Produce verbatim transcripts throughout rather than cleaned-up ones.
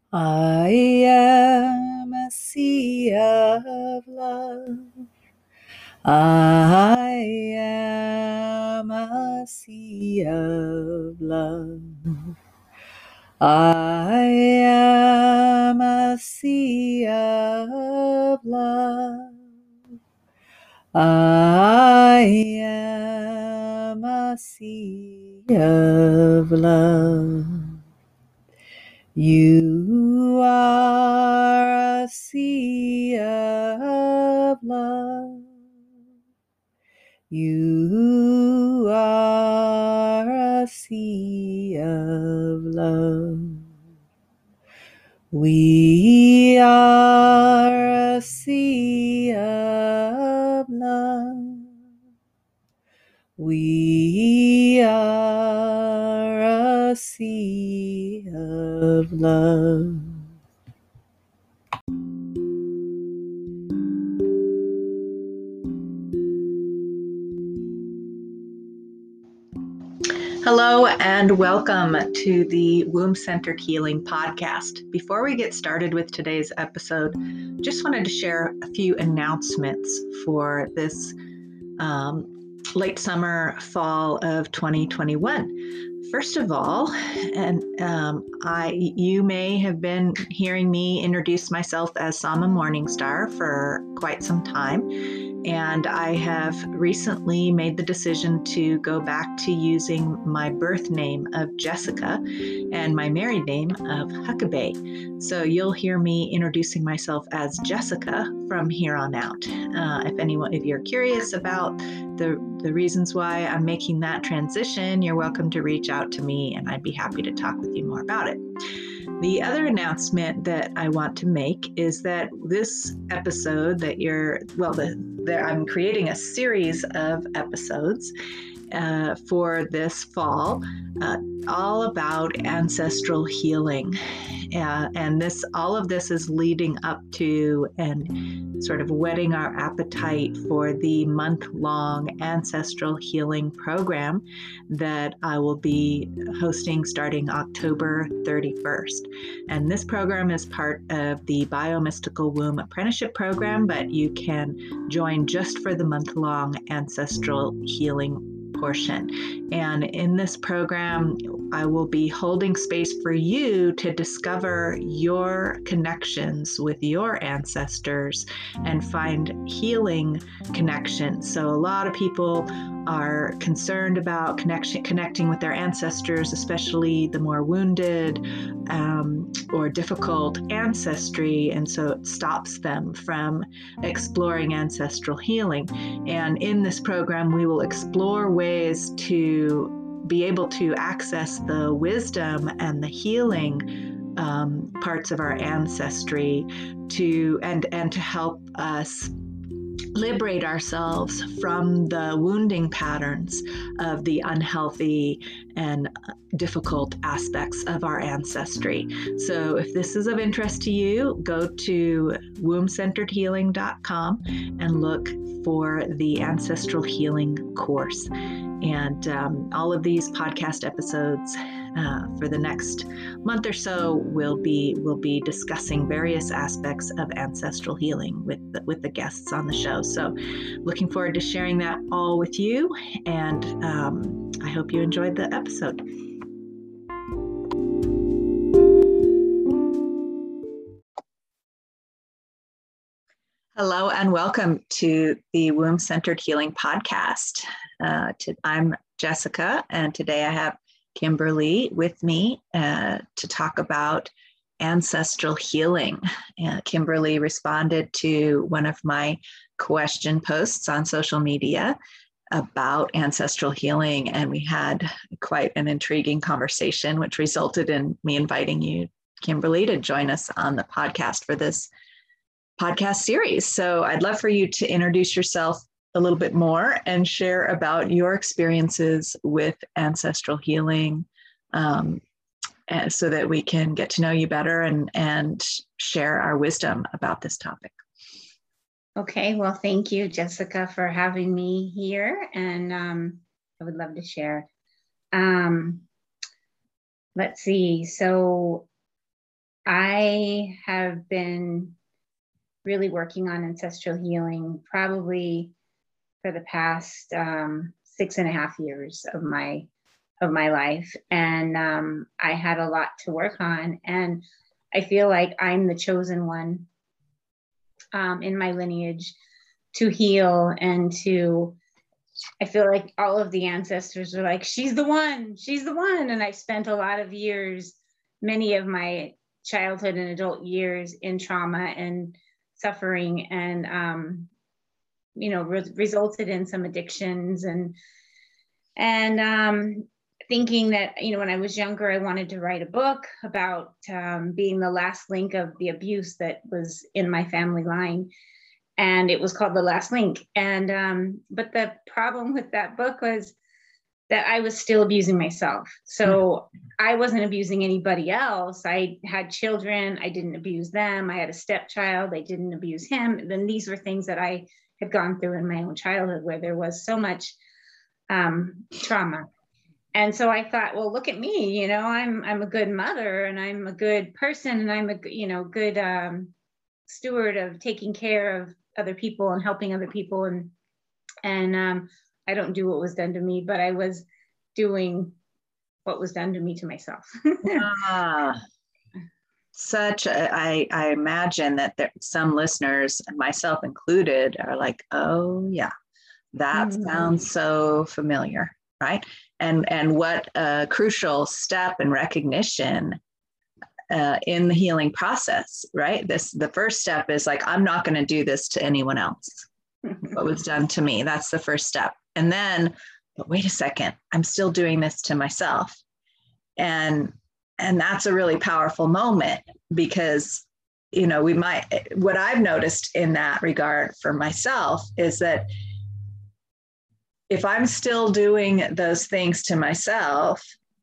I am a sea of love. I am a sea of love. I am a sea of love. I am a sea of love. You are a sea of love. You are a sea of love. We are a sea of love. We are a sea of love. Hello and welcome to the Womb Centered Healing Podcast. Before we get started with today's episode, just wanted to share a few announcements for this um, late summer, fall of twenty twenty-one. First of all, and um, I, you may have been hearing me introduce myself as Sama Morningstar for quite some time. And I have recently made the decision to go back to using my birth name of Jessica and my married name of Huckabee. So you'll hear me introducing myself as Jessica from here on out. Uh, if anyone, if you're curious about the, the reasons why I'm making that transition, you're welcome to reach out to me and I'd be happy to talk with you more about it. The other announcement that I want to make is that this episode that you're, well, the, the, I'm creating a series of episodes uh, for this fall, uh, all about ancestral healing. Uh, and this, all of this is leading up to and sort of whetting our appetite for the month-long ancestral healing program that I will be hosting starting October thirty-first. And this program is part of the Biomystical Womb Apprenticeship Program, but you can join just for the month-long ancestral healing portion. And in this program, I will be holding space for you to discover your connections with your ancestors and find healing connections. So a lot of people are concerned about connection, connecting with their ancestors, especially the more wounded um, or difficult ancestry. And so it stops them from exploring ancestral healing. And in this program, we will explore ways to be able to access the wisdom and the healing um, parts of our ancestry to and and to help us liberate ourselves from the wounding patterns of the unhealthy and difficult aspects of our ancestry. So if this is of interest to you, go to womb centered healing dot com and look for the Ancestral Healing course. And um, all of these podcast episodes uh, for the next month or so will be will be discussing various aspects of ancestral healing with the, with the guests on the show. So looking forward to sharing that all with you, and um, I hope you enjoyed the episode. Hello and welcome to the Womb Centered Healing Podcast. Uh, to, I'm Jessica, and today I have Kimberly with me uh, to talk about ancestral healing. Uh, Kimberly responded to one of my question posts on social media about ancestral healing, and we had quite an intriguing conversation, which resulted in me inviting you, Kimberly, to join us on the podcast for this podcast series. So I'd love for you to introduce yourself a little bit more and share about your experiences with ancestral healing, um, and so that we can get to know you better and, and share our wisdom about this topic. Okay, well, thank you, Jessica, for having me here, and um, I would love to share. Um, let's see, so I have been really working on ancestral healing probably for the past um, six and a half years of my of my life, and um, I had a lot to work on, and I feel like I'm the chosen one um, in my lineage to heal and to. I feel like all of the ancestors are like, she's the one, she's the one, and I've spent a lot of years, many of my childhood and adult years in trauma and suffering, and um, you know, re- resulted in some addictions, and and um, thinking that, you know, when I was younger, I wanted to write a book about um, being the last link of the abuse that was in my family line, and it was called The Last Link. And um, but the problem with that book was that I was still abusing myself. So I wasn't abusing anybody else. I had children, I didn't abuse them. I had a stepchild, I didn't abuse him. Then these were things that I had gone through in my own childhood where there was so much um, trauma. And so I thought, well, look at me, you know, I'm I'm a good mother, and I'm a good person, and I'm a, you know, good um, steward of taking care of other people and helping other people. And and um, I don't do what was done to me, but I was doing what was done to me to myself. Ah, such a, I, I imagine that there, some listeners, and myself included, are like, oh yeah, that Mhm. sounds so familiar, right? And and what a crucial step in recognition uh, in the healing process, right? This the first step is like, I'm not going to do this to anyone else. What was done to me, that's the first step. And then, but wait a second, I'm still doing this to myself. And and that's a really powerful moment, because, you know, we might, what I've noticed in that regard for myself is that if I'm still doing those things to myself,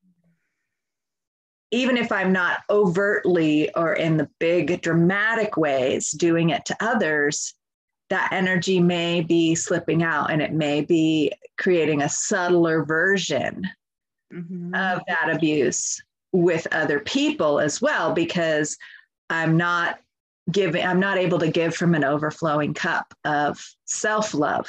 even if I'm not overtly or in the big dramatic ways doing it to others, that energy may be slipping out, and it may be creating a subtler version mm-hmm. of that abuse with other people as well, because I'm not giving, I'm not able to give from an overflowing cup of self-love.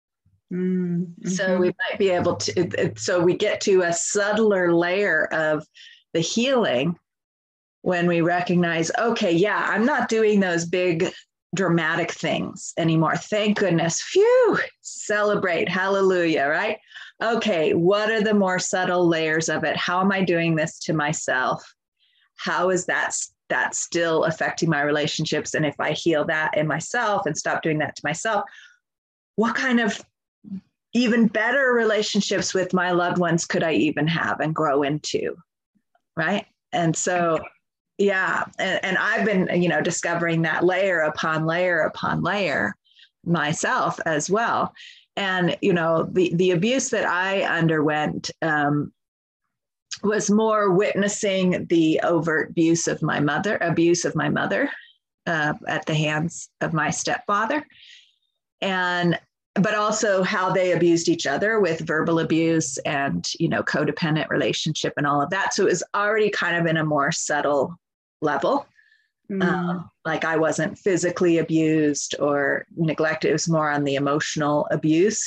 Mm-hmm. So we might be able to, it, it, so we get to a subtler layer of the healing when we recognize, okay, yeah, I'm not doing those big dramatic things anymore. Thank goodness. Phew, celebrate. Hallelujah, right? Okay, what are the more subtle layers of it? How am I doing this to myself? How is that, that still affecting my relationships? And if I heal that in myself and stop doing that to myself, what kind of even better relationships with my loved ones could I even have and grow into, right? And so yeah. And, and I've been, you know, discovering that layer upon layer upon layer myself as well. And, you know, the, the abuse that I underwent um, was more witnessing the overt abuse of my mother, abuse of my mother uh, at the hands of my stepfather. And, but also how they abused each other with verbal abuse and, you know, codependent relationship and all of that. So it was already kind of in a more subtle level. Mm. Um, like I wasn't physically abused or neglected. It was more on the emotional abuse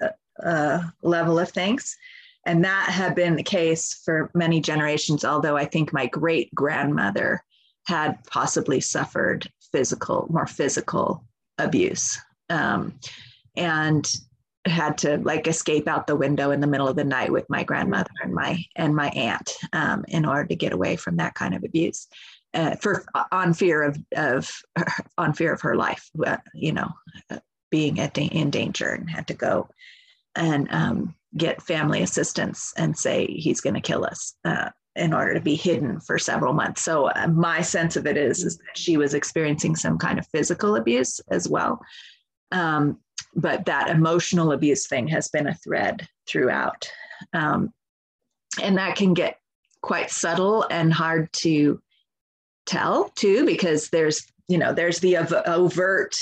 uh, level of things. And that had been the case for many generations, although I think my great grandmother had possibly suffered physical, more physical abuse. Um, and had to like escape out the window in the middle of the night with my grandmother and my and my aunt um, in order to get away from that kind of abuse, uh, for on fear of of on fear of her life, uh, you know, uh, being at da- in danger, and had to go and um, get family assistance and say he's going to kill us uh, in order to be hidden for several months. So uh, my sense of it is, is that she was experiencing some kind of physical abuse as well. Um, but that emotional abuse thing has been a thread throughout. Um, and that can get quite subtle and hard to tell too, because there's, you know, there's the overt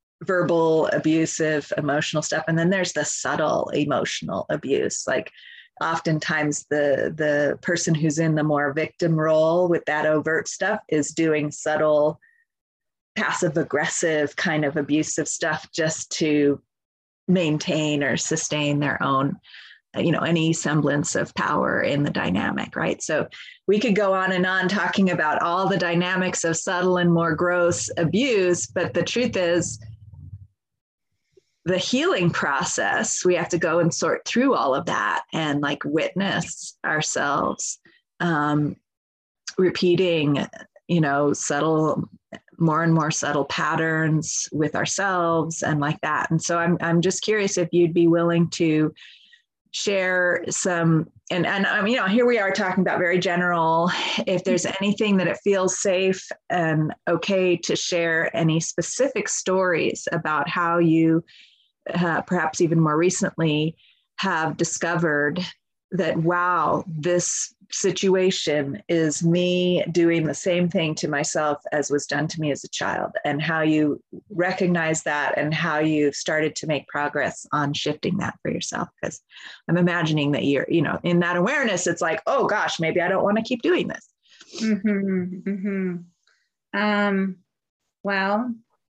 verbal, abusive, emotional stuff. And then there's the subtle emotional abuse. Like oftentimes the the person who's in the more victim role with that overt stuff is doing subtle, passive aggressive kind of abusive stuff just to maintain or sustain their own, you know, any semblance of power in the dynamic, right? So we could go on and on talking about all the dynamics of subtle and more gross abuse, but the truth is, the healing process, we have to go and sort through all of that and like witness ourselves um, repeating, you know, subtle, more and more subtle patterns with ourselves and like that. And so I'm I'm just curious if you'd be willing to share some, and and um, you know, here we are talking about very general, if there's anything that it feels safe and okay to share any specific stories about how you uh, perhaps even more recently have discovered that, wow, this situation is me doing the same thing to myself as was done to me as a child, and how you recognize that and how you've started to make progress on shifting that for yourself. Because I'm imagining that you're, you know, in that awareness, it's like, oh gosh, maybe I don't want to keep doing this. Mm-hmm, mm-hmm. Um, well,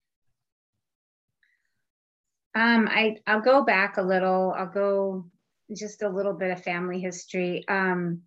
um, I, I'll go back a little. I'll go just a little bit of family history. Um,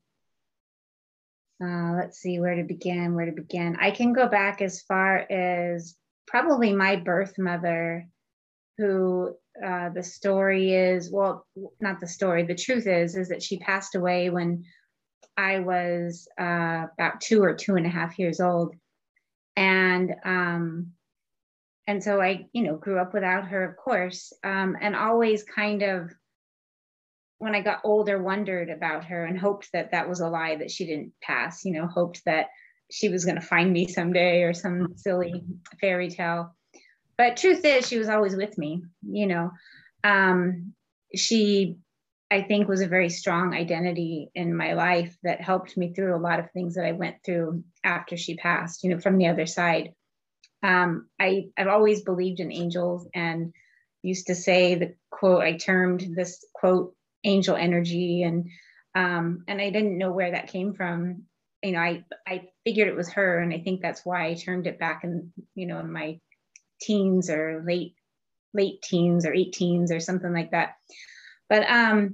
uh, let's see where to begin, where to begin. I can go back as far as probably my birth mother, who uh, the story is, well, not the story, the truth is, is that she passed away when I was uh, about two or two and a half years old. And, um, and so I, you know, grew up without her, of course, um, and always kind of, when I got older, wondered about her and hoped that that was a lie, that she didn't pass, you know, hoped that she was going to find me someday or some silly fairy tale. But truth is, she was always with me, you know. Um, she, I think, was a very strong identity in my life that helped me through a lot of things that I went through after she passed, you know, from the other side. Um, I, I've always believed in angels and used to say the quote, I termed this quote, angel energy. And, um, and I didn't know where that came from. You know, I, I figured it was her. And I think that's why I termed it back in, you know, in my teens or late, late teens or eighteens or something like that. But, um,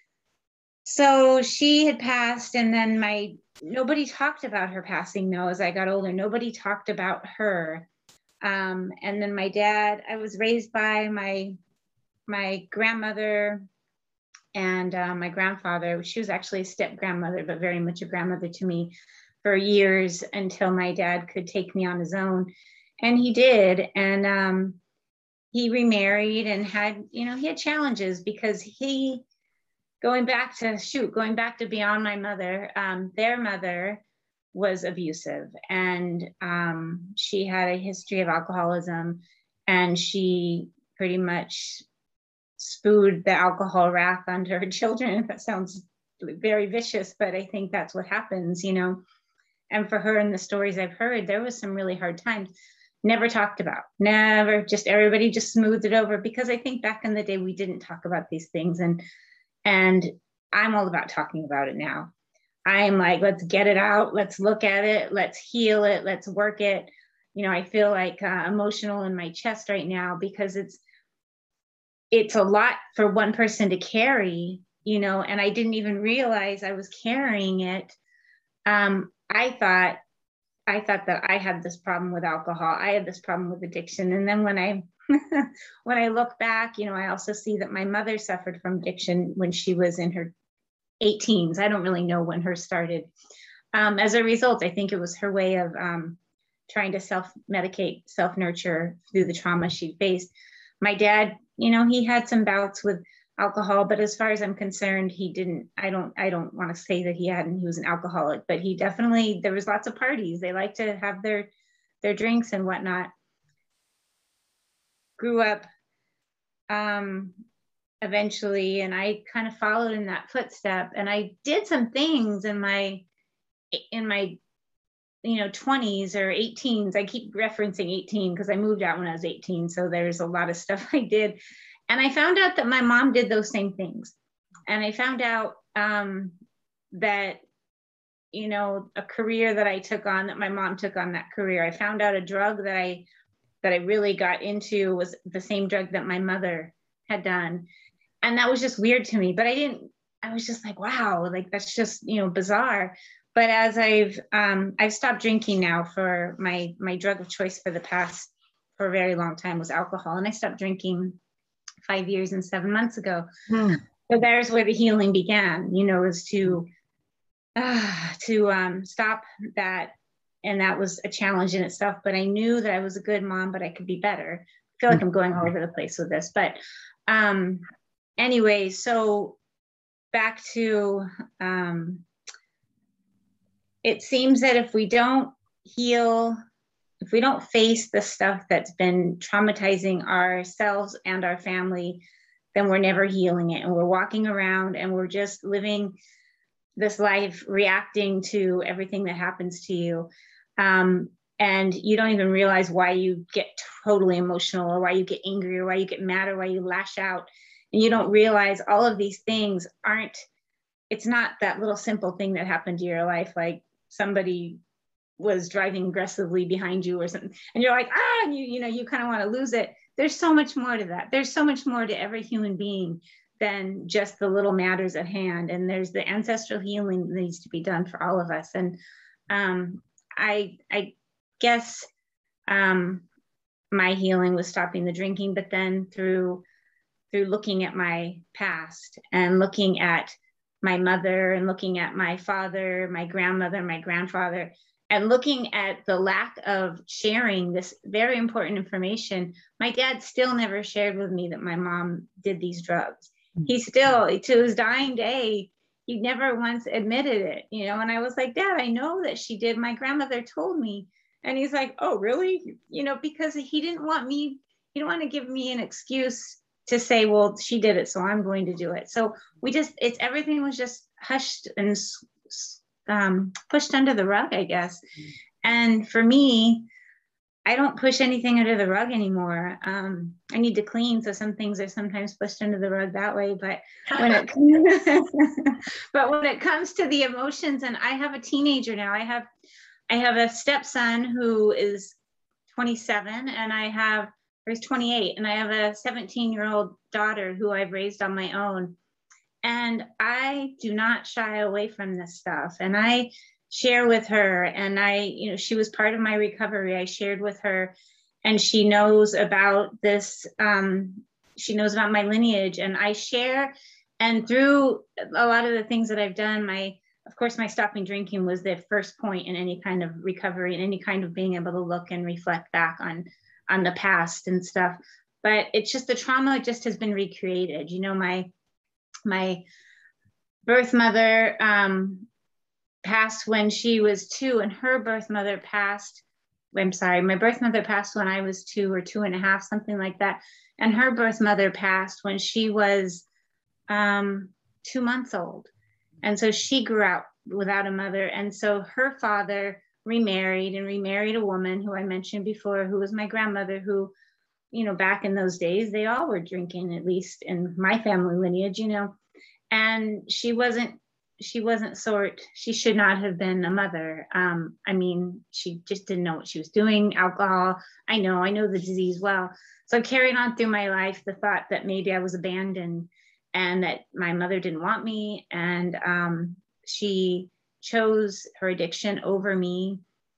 so she had passed, and then my, nobody talked about her passing though. As I got older, nobody talked about her. Um, and then my dad, I was raised by my, my grandmother and uh, my grandfather. She was actually a step grandmother, but very much a grandmother to me for years, until my dad could take me on his own. And he did. And um, he remarried and had, you know, he had challenges because he, going back to, shoot, going back to beyond my mother, um, their mother was abusive. And um, she had a history of alcoholism, and she pretty much spewed the alcohol wrath onto her children. That sounds very vicious, but I think that's what happens, you know. And for her, in the stories I've heard, there was some really hard times, never talked about, never, just everybody just smoothed it over, because I think back in the day, we didn't talk about these things. And, and I'm all about talking about it now. I'm like, let's get it out. Let's look at it. Let's heal it. Let's work it. You know, I feel like uh, emotional in my chest right now, because it's, it's a lot for one person to carry, you know, and I didn't even realize I was carrying it. Um, I thought, I thought that I had this problem with alcohol. I had this problem with addiction. And then when I, when I look back, you know, I also see that my mother suffered from addiction when she was in her eighteens. I don't really know when hers started. Um, as a result, I think it was her way of um, trying to self-medicate, self-nurture through the trauma she faced. My dad, you know, he had some bouts with alcohol, but as far as I'm concerned, he didn't, I don't, I don't want to say that he hadn't, he was an alcoholic, but he definitely, there was lots of parties. They like to have their, their drinks and whatnot. Grew up, um, eventually, and I kind of followed in that footstep, and I did some things in my in my you know twenties or eighteens. I keep referencing eighteen because I moved out when I was eighteen, so there's a lot of stuff I did. And I found out that my mom did those same things, and I found out um, that, you know, a career that I took on, that my mom took on that career. I found out a drug that I, that I really got into was the same drug that my mother had done. And that was just weird to me, but I didn't, I was just like, wow, like that's just, you know, bizarre. But as I've, um, I've stopped drinking now. For my, my drug of choice for the past, for a very long time was alcohol. And I stopped drinking five years and seven months ago. Hmm. So there's where the healing began, you know, is to, uh, to um, stop that. And that was a challenge in itself, but I knew that I was a good mom, but I could be better. I feel like I'm going all over the place with this, but um, anyway, so back to, um, it seems that if we don't heal, if we don't face the stuff that's been traumatizing ourselves and our family, then we're never healing it. And we're walking around and we're just living this life reacting to everything that happens to you. Um, and you don't even realize why you get totally emotional, or why you get angry, or why you get mad, or why you lash out. And you don't realize all of these things aren't, it's not that little simple thing that happened to your life, like somebody was driving aggressively behind you or something, and you're like, ah, and you, you know, you kind of want to lose it. There's so much more to that. There's so much more to every human being than just the little matters at hand. And there's the ancestral healing that needs to be done for all of us. And um, I, I guess um, my healing was stopping the drinking, but then through, through looking at my past and looking at my mother and looking at my father, my grandmother, my grandfather, and looking at the lack of sharing this very important information. My dad still never shared with me that my mom did these drugs. He still, to his dying day, he never once admitted it, you know. And I was like, Dad, I know that she did. My grandmother told me. And he's like, oh, really? You know, because he didn't want me, he didn't want to give me an excuse to say, well, she did it, so I'm going to do it. So we just, it's, everything was just hushed and um, pushed under the rug, I guess. And for me, I don't push anything under the rug anymore. Um, I need to clean, so some things are sometimes pushed under the rug that way. But when it, but when it comes to the emotions, and I have a teenager now. I have, I have a stepson who is twenty-seven, and I have, or he's twenty-eight, and I have a seventeen-year-old daughter who I've raised on my own. And I do not shy away from this stuff. And I share with her, and I, you know, she was part of my recovery. I shared with her, and she knows about this. Um, she knows about my lineage, and I share. And through a lot of the things that I've done, my, of course, my stopping drinking was the first point in any kind of recovery and any kind of being able to look and reflect back on, on the past and stuff. But it's just, the trauma just has been recreated. You know, my, my birth mother, um, passed when she was two, and her birth mother passed, I'm sorry, my birth mother passed when I was two or two and a half, something like that. And her birth mother passed when she was um, two months old. And so she grew up without a mother. And so her father remarried and remarried a woman who I mentioned before, who was my grandmother, who, you know, back in those days, they all were drinking, at least in my family lineage, you know. And she wasn't, she wasn't sort, she should not have been a mother. Um, I mean, she just didn't know what she was doing. Alcohol, I know, I know the disease well. So I carried on through my life the thought that maybe I was abandoned and that my mother didn't want me. And um, she chose her addiction over me.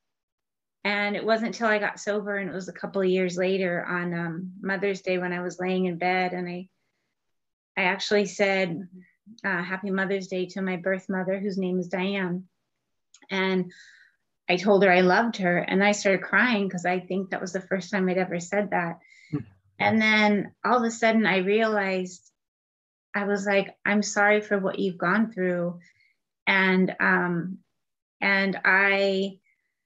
And it wasn't until I got sober, and it was a couple of years later on um, Mother's Day when I was laying in bed, and I, I actually said, Uh, happy Mother's Day to my birth mother, whose name is Diane. And I told her I loved her, and I started crying because I think that was the first time I'd ever said that. And then all of a sudden I realized, I was like, I'm sorry for what you've gone through. And um, and I,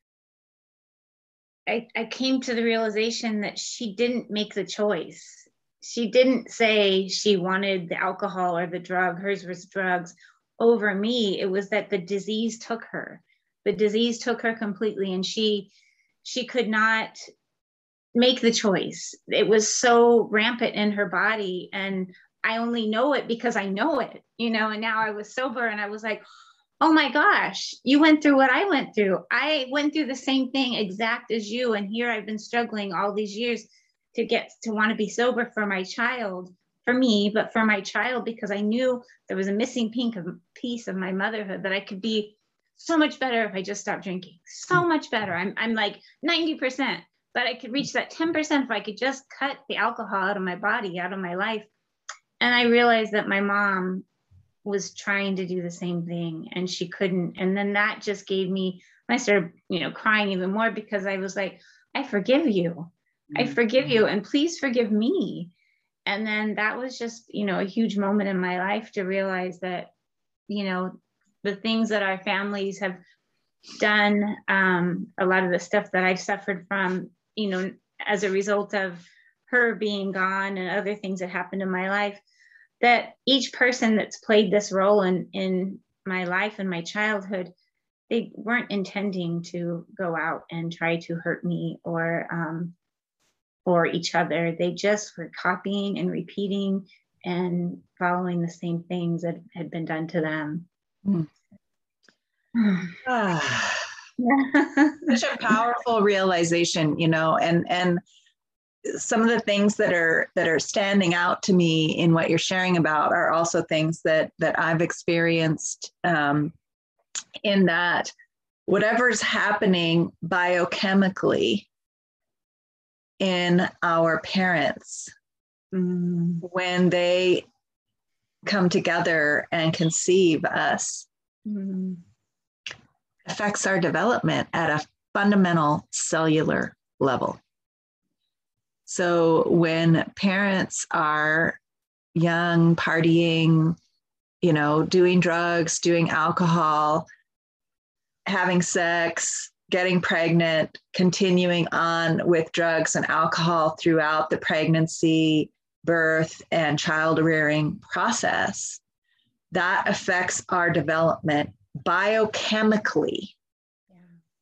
I I came to the realization that she didn't make the choice. She didn't say she wanted the alcohol or the drug, hers was drugs, over me. It was that the disease took her. The disease took her completely, and she she could not make the choice. It was so rampant in her body. And I only know it because I know it, you know, and now I was sober and I was like, oh my gosh, you went through what I went through. I went through the same thing exact as you. And here I've been struggling all these years to get to want to be sober for my child, for me, but for my child, because I knew there was a missing pink of, piece of my motherhood, that I could be so much better if I just stopped drinking. So much better. I'm, I'm like ninety percent, but I could reach that ten percent if I could just cut the alcohol out of my body, out of my life. And I realized that my mom was trying to do the same thing and she couldn't. And then that just gave me, I started, you know, crying even more, because I was like, I forgive you. Mm-hmm. I forgive you. And please forgive me. And then that was just, you know, a huge moment in my life to realize that, you know, the things that our families have done, um, a lot of the stuff that I've suffered from, you know, as a result of her being gone and other things that happened in my life, that each person that's played this role in, in my life and my childhood, they weren't intending to go out and try to hurt me or, um, or each other. They just were copying and repeating and following the same things that had been done to them. Mm. ah, such a powerful realization, you know, and, and some of the things that are that are standing out to me in what you're sharing about are also things that that I've experienced, um, in that whatever's happening biochemically in our parents, mm, when they come together and conceive us, mm, affects our development at a fundamental cellular level. So when parents are young, partying, you know, doing drugs, doing alcohol, having sex, getting pregnant, continuing on with drugs and alcohol throughout the pregnancy, birth, and child rearing process, that affects our development biochemically. Yeah.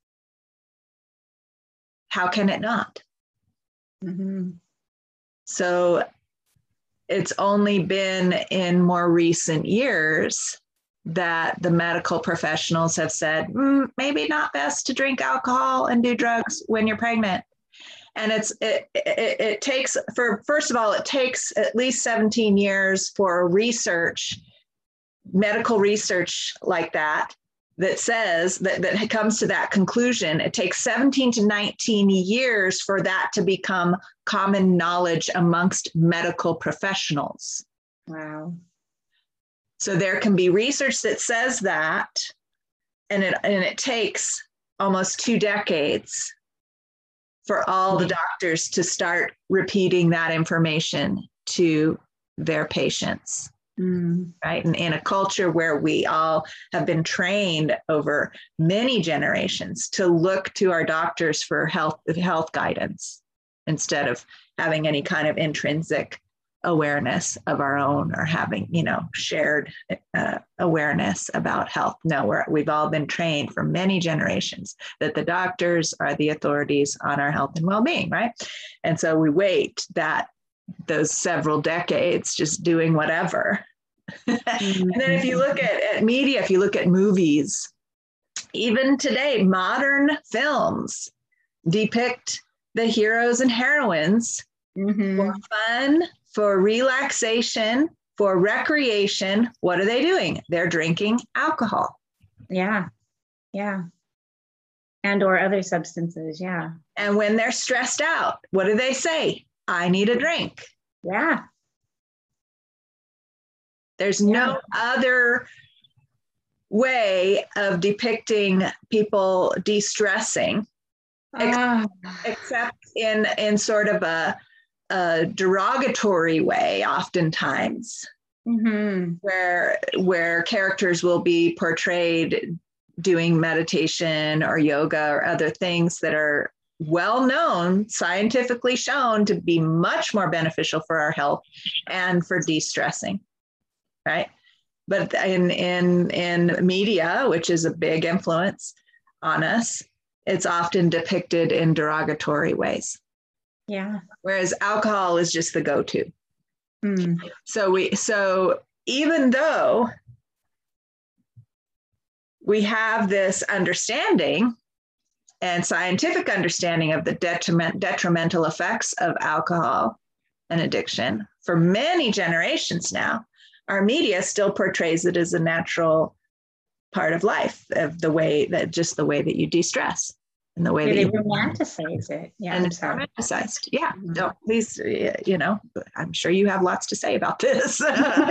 How can it not? Mm-hmm. So it's only been in more recent years that the medical professionals have said, mm, maybe not best to drink alcohol and do drugs when you're pregnant. And it's it, it, it takes, for first of all, it takes at least seventeen years for research, medical research like that, that says that, that comes to that conclusion. It takes seventeen to nineteen years for that to become common knowledge amongst medical professionals. Wow. So there can be research that says that, and it, and it takes almost two decades for all the doctors to start repeating that information to their patients. Mm. Right. And in a culture where we all have been trained over many generations to look to our doctors for health, health guidance instead of having any kind of intrinsic awareness of our own or having, you know, shared uh, awareness about health. No, we're, we've all been trained for many generations that the doctors are the authorities on our health and well-being, right? And so we wait that those several decades just doing whatever. Mm-hmm. And then if you look at, at media, if you look at movies, even today, modern films depict the heroes and heroines mm-hmm. for fun, for relaxation, for recreation. What are they doing? They're drinking alcohol. Yeah. Yeah. And or other substances. Yeah. And when they're stressed out, what do they say? I need a drink. Yeah. There's yeah. no other way of depicting people de-stressing uh. except, except in, in sort of a, a derogatory way, oftentimes, mm-hmm. where, where characters will be portrayed doing meditation or yoga or other things that are well known, scientifically shown to be much more beneficial for our health and for de-stressing, right? But in, in, in media, which is a big influence on us, it's often depicted in derogatory ways. Yeah. Whereas alcohol is just the go-to. Mm. So we, so even though we have this understanding and scientific understanding of the detriment, detrimental effects of alcohol and addiction for many generations now, our media still portrays it as a natural part of life, of the way that just the way that you de-stress and the way yeah, that they you romanticize it. Yeah, and I'm it's sorry. romanticized. Yeah, Mhm. don't please, you know, I'm sure you have lots to say about this.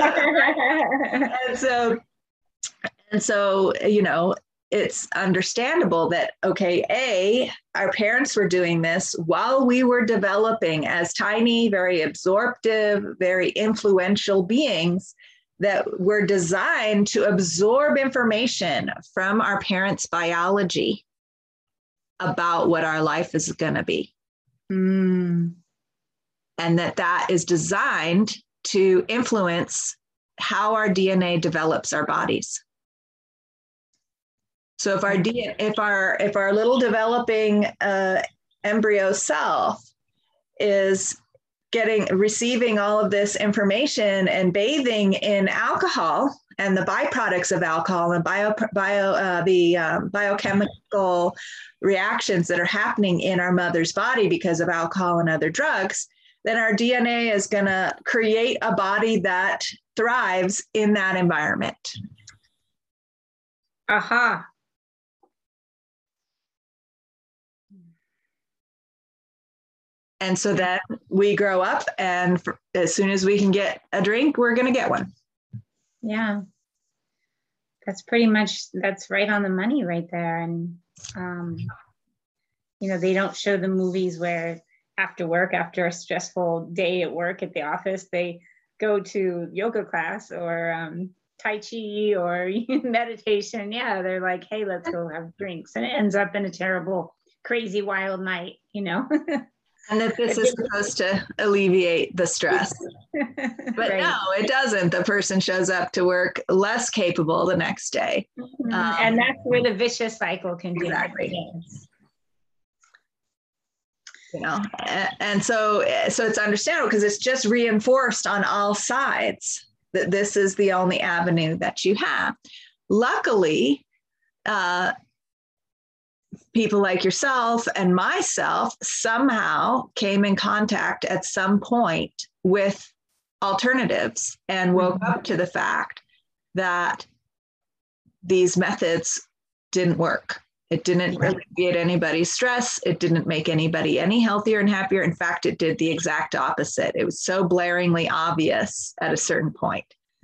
and so, and so, you know, it's understandable that, okay, A, our parents were doing this while we were developing as tiny, very absorptive, very influential beings that were designed to absorb information from our parents' biology about what our life is going to be. Mm. And that that is designed to influence how our D N A develops our bodies. So if our D N A, if our if our little developing uh, embryo self is getting receiving all of this information and bathing in alcohol and the byproducts of alcohol and bio bio uh, the um, biochemical reactions that are happening in our mother's body because of alcohol and other drugs, then our D N A is going to create a body that thrives in that environment. Aha. And so then we grow up, and for, as soon as we can get a drink, we're going to get one. Yeah. That's pretty much, that's right on the money right there. And, um, you know, they don't show the movies where after work, after a stressful day at work at the office, they go to yoga class or um, Tai Chi or meditation. Yeah, they're like, hey, let's go have drinks. And it ends up in a terrible, crazy, wild night, you know? And that this is supposed to alleviate the stress. But right. No, it doesn't. The person shows up to work less capable the next day. Mm-hmm. Um, and that's where the vicious cycle can exactly. begin. You know, and so so it's understandable because it's just reinforced on all sides that this is the only avenue that you have. Luckily, uh, people like yourself and myself somehow came in contact at some point with alternatives and woke mm-hmm. up to the fact that these methods didn't work. It didn't alleviate anybody's stress. It didn't make anybody any healthier and happier. In fact, it did the exact opposite. It was so blaringly obvious at a certain point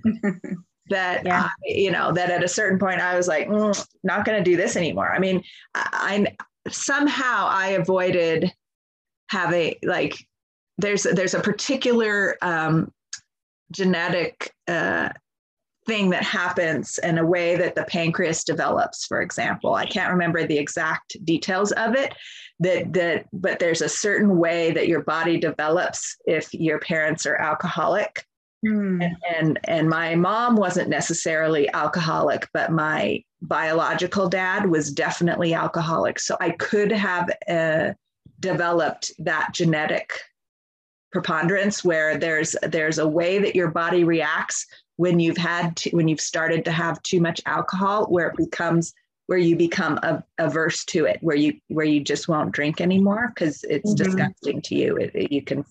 that, yeah. I, you know, that at a certain point I was like, mm, not going to do this anymore. I mean, I, I somehow I avoided having like, there's, there's a particular um, genetic uh, thing that happens in a way that the pancreas develops, for example. I can't remember the exact details of it, that, that, but there's a certain way that your body develops if your parents are alcoholic. Mm. And, and, and my mom wasn't necessarily alcoholic, but my biological dad was definitely alcoholic. So I could have uh, developed that genetic preponderance where there's, there's a way that your body reacts when you've had to, when you've started to have too much alcohol, where it becomes where you become a, averse to it, where you where you just won't drink anymore because it's mm-hmm. disgusting to you. It, it, you can.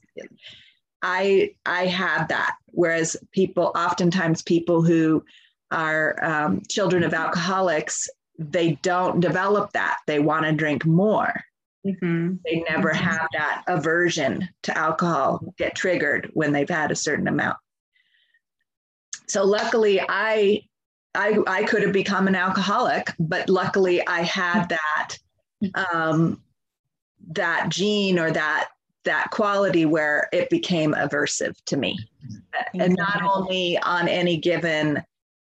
I I had that, whereas people oftentimes people who are um, children of alcoholics, they don't develop that. They want to drink more. Mm-hmm. They never mm-hmm. have that aversion to alcohol get triggered when they've had a certain amount. So luckily I, I, I could have become an alcoholic, but luckily I had that, um, that gene or that, that quality where it became aversive to me. And not only on any given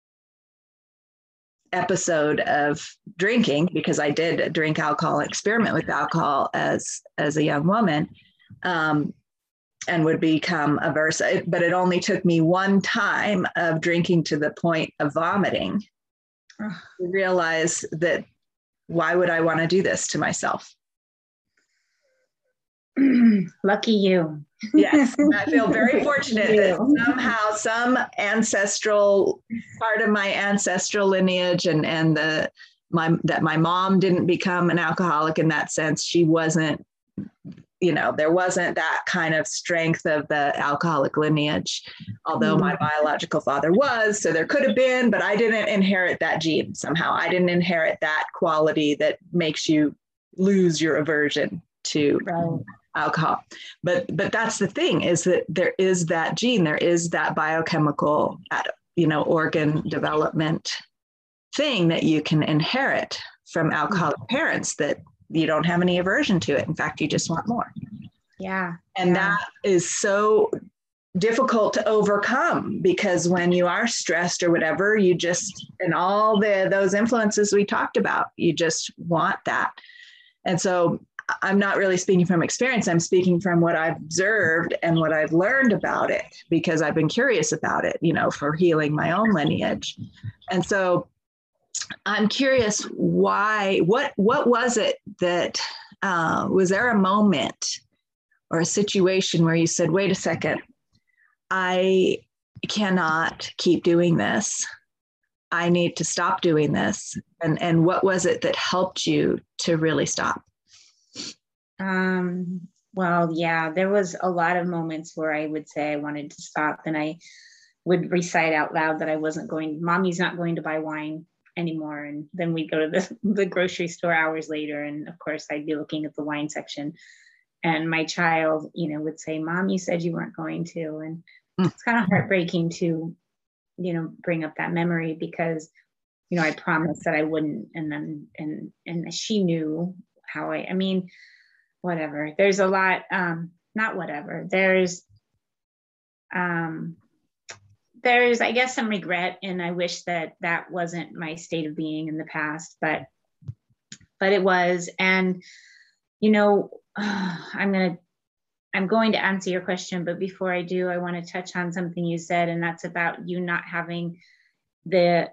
episode of drinking, because I did drink alcohol, experiment with alcohol as, as a young woman, um, and would become averse. But it only took me one time of drinking to the point of vomiting to realize that why would I want to do this to myself? Lucky you. Yes, I feel very fortunate that You. somehow some ancestral part of my ancestral lineage and and the my that my mom didn't become an alcoholic in that sense. She wasn't, you know, there wasn't that kind of strength of the alcoholic lineage, although my biological father was. So there could have been, but I didn't inherit that gene somehow. I didn't inherit that quality that makes you lose your aversion to Right. alcohol. But but that's the thing, is that there is that gene, there is that biochemical, you know, organ development thing that you can inherit from alcoholic parents, that you don't have any aversion to it. In fact, you just want more. Yeah. And yeah. that is so difficult to overcome, because when you are stressed or whatever, you just, and all the those influences we talked about, you just want that. And so I'm not really speaking from experience. I'm speaking from what I've observed and what I've learned about it, because I've been curious about it, you know, for healing my own lineage. And so I'm curious, why, what, what was it that, uh, was there a moment or a situation where you said, wait a second, I cannot keep doing this. I need to stop doing this. And, and what was it that helped you to really stop? Um, well, yeah, there was a lot of moments where I would say I wanted to stop, and I would recite out loud that I wasn't going, Mommy's not going to buy wine anymore. And then we'd go to the, the grocery store hours later. And of course, I'd be looking at the wine section. And my child, you know, would say, Mom, you said you weren't going to. And mm. it's kind of heartbreaking to, you know, bring up that memory, because, you know, I promised that I wouldn't. And then, and, and she knew how I, I mean, whatever. There's a lot, um, not whatever. There's, um, there's, I guess, some regret, and I wish that that wasn't my state of being in the past, but, but it was. And, you know, uh, I'm going to, I'm going to answer your question, but before I do, I want to touch on something you said, and that's about you not having the,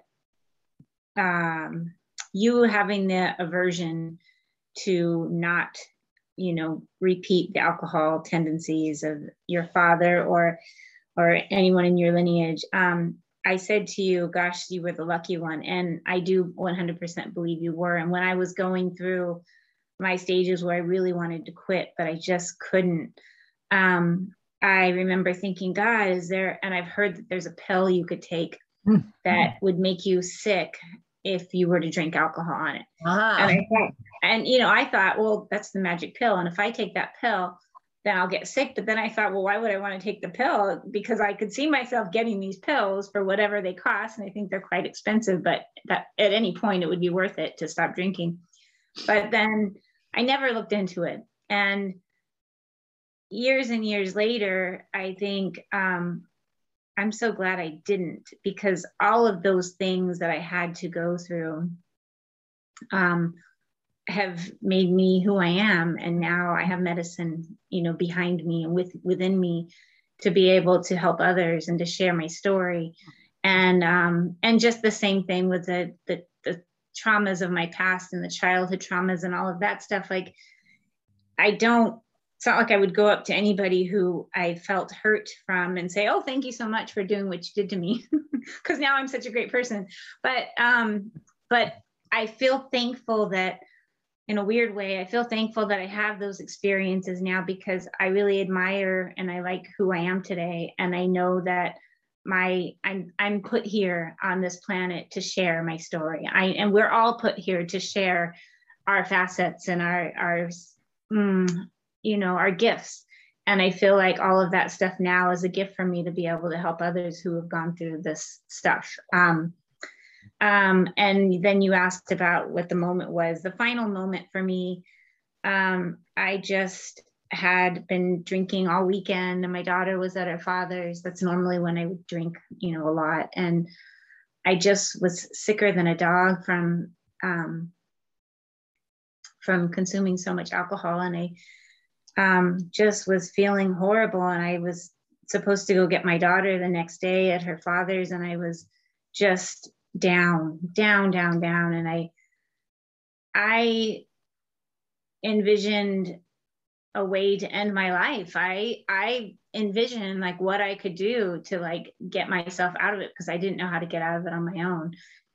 um, you having the aversion to not, you know, repeat the alcohol tendencies of your father or, or anyone in your lineage. Um, I said to you, gosh, you were the lucky one. And I do one hundred percent believe you were. And when I was going through my stages where I really wanted to quit, but I just couldn't, um, I remember thinking, God, is there, and I've heard that there's a pill you could take mm-hmm. that would make you sick if you were to drink alcohol on it. Ah. And I thought, and, you know, I thought, well, that's the magic pill. And if I take that pill, then I'll get sick. But then I thought, well, why would I want to take the pill? Because I could see myself getting these pills for whatever they cost. And I think they're quite expensive, but that at any point it would be worth it to stop drinking. But then I never looked into it. And years and years later, I think um, I'm so glad I didn't, because all of those things that I had to go through um, have made me who I am. And now I have medicine, you know, behind me and with within me to be able to help others and to share my story. And um, and just the same thing with the, the the traumas of my past and the childhood traumas and all of that stuff. Like, I don't, it's not like I would go up to anybody who I felt hurt from and say, oh, thank you so much for doing what you did to me, because now I'm such a great person. But um, but I feel thankful that, in a weird way, I feel thankful that I have those experiences now, because I really admire and I like who I am today. And I know that my I'm I'm put here on this planet to share my story. I and we're all put here to share our facets and our our mm, you know, our gifts. And I feel like all of that stuff now is a gift for me to be able to help others who have gone through this stuff. Um, Um, and then you asked about what the moment was. The final moment for me, um, I just had been drinking all weekend, and my daughter was at her father's. That's normally when I would drink, you know, a lot. And I just was sicker than a dog from, um, from consuming so much alcohol. And I um, just was feeling horrible. And I was supposed to go get my daughter the next day at her father's. And I was just down, down, down, down. And I, I envisioned a way to end my life. I I envisioned like what I could do to like get myself out of it, because I didn't know how to get out of it on my own.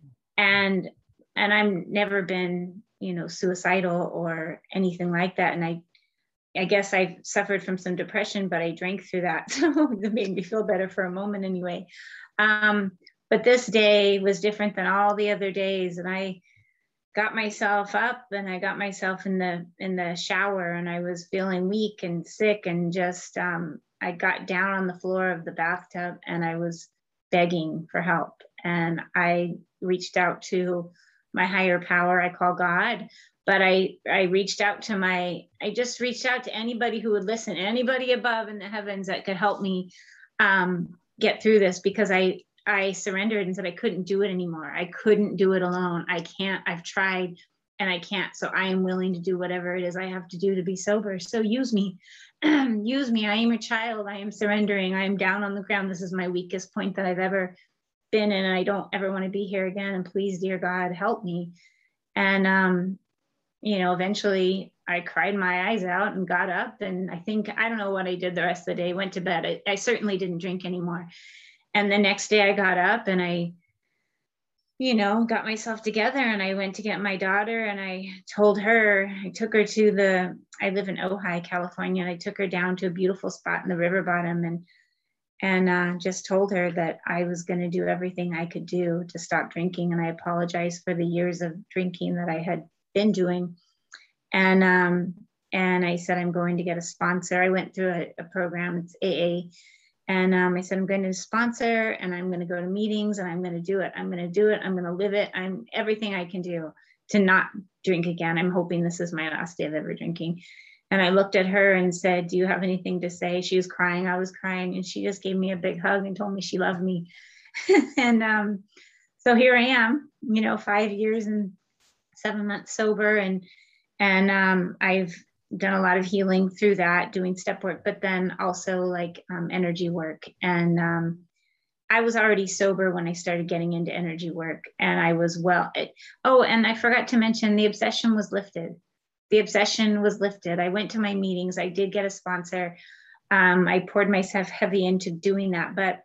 And and I've never been, you know, suicidal or anything like that. And I I guess I suffered from some depression, but I drank through that. So it made me feel better for a moment anyway. Um, but this day was different than all the other days. And I got myself up and I got myself in the in the shower, and I was feeling weak and sick, and just um, I got down on the floor of the bathtub and I was begging for help. And I reached out to my higher power, I call God, but I I reached out to my I just reached out to anybody who would listen, anybody above in the heavens that could help me um, get through this, because I I surrendered and said I couldn't do it anymore. I couldn't do it alone. I can't. I've tried and I can't. So I am willing to do whatever it is I have to do to be sober. So use me. Use me. I am your child. I am surrendering. I am down on the ground. This is my weakest point that I've ever been in, and I don't ever want to be here again. And please, dear God, help me. And, um, you know, eventually I cried my eyes out and got up. And I think, I don't know what I did the rest of the day, went to bed. I, I certainly didn't drink anymore. And the next day I got up and I, you know, got myself together and I went to get my daughter, and I told her, I took her to the, I live in Ojai, California, and I took her down to a beautiful spot in the river bottom, and and uh, just told her that I was going to do everything I could do to stop drinking. And I apologized for the years of drinking that I had been doing. And um, and I said, I'm going to get a sponsor. I went through a, a program, it's A A. And um, I said, I'm going to sponsor, and I'm going to go to meetings, and I'm going to do it. I'm going to do it. I'm going to live it. I'm everything I can do to not drink again. I'm hoping this is my last day of ever drinking. And I looked at her and said, do you have anything to say? She was crying. I was crying. And she just gave me a big hug and told me she loved me. And um, so here I am, you know, five years and seven months sober. And, and um, I've done a lot of healing through that, doing step work, but then also like um, energy work. And um, I was already sober when I started getting into energy work, and I was well. It, oh, and I forgot to mention, the obsession was lifted. The obsession was lifted. I went to my meetings. I did get a sponsor. Um, I poured myself heavy into doing that, but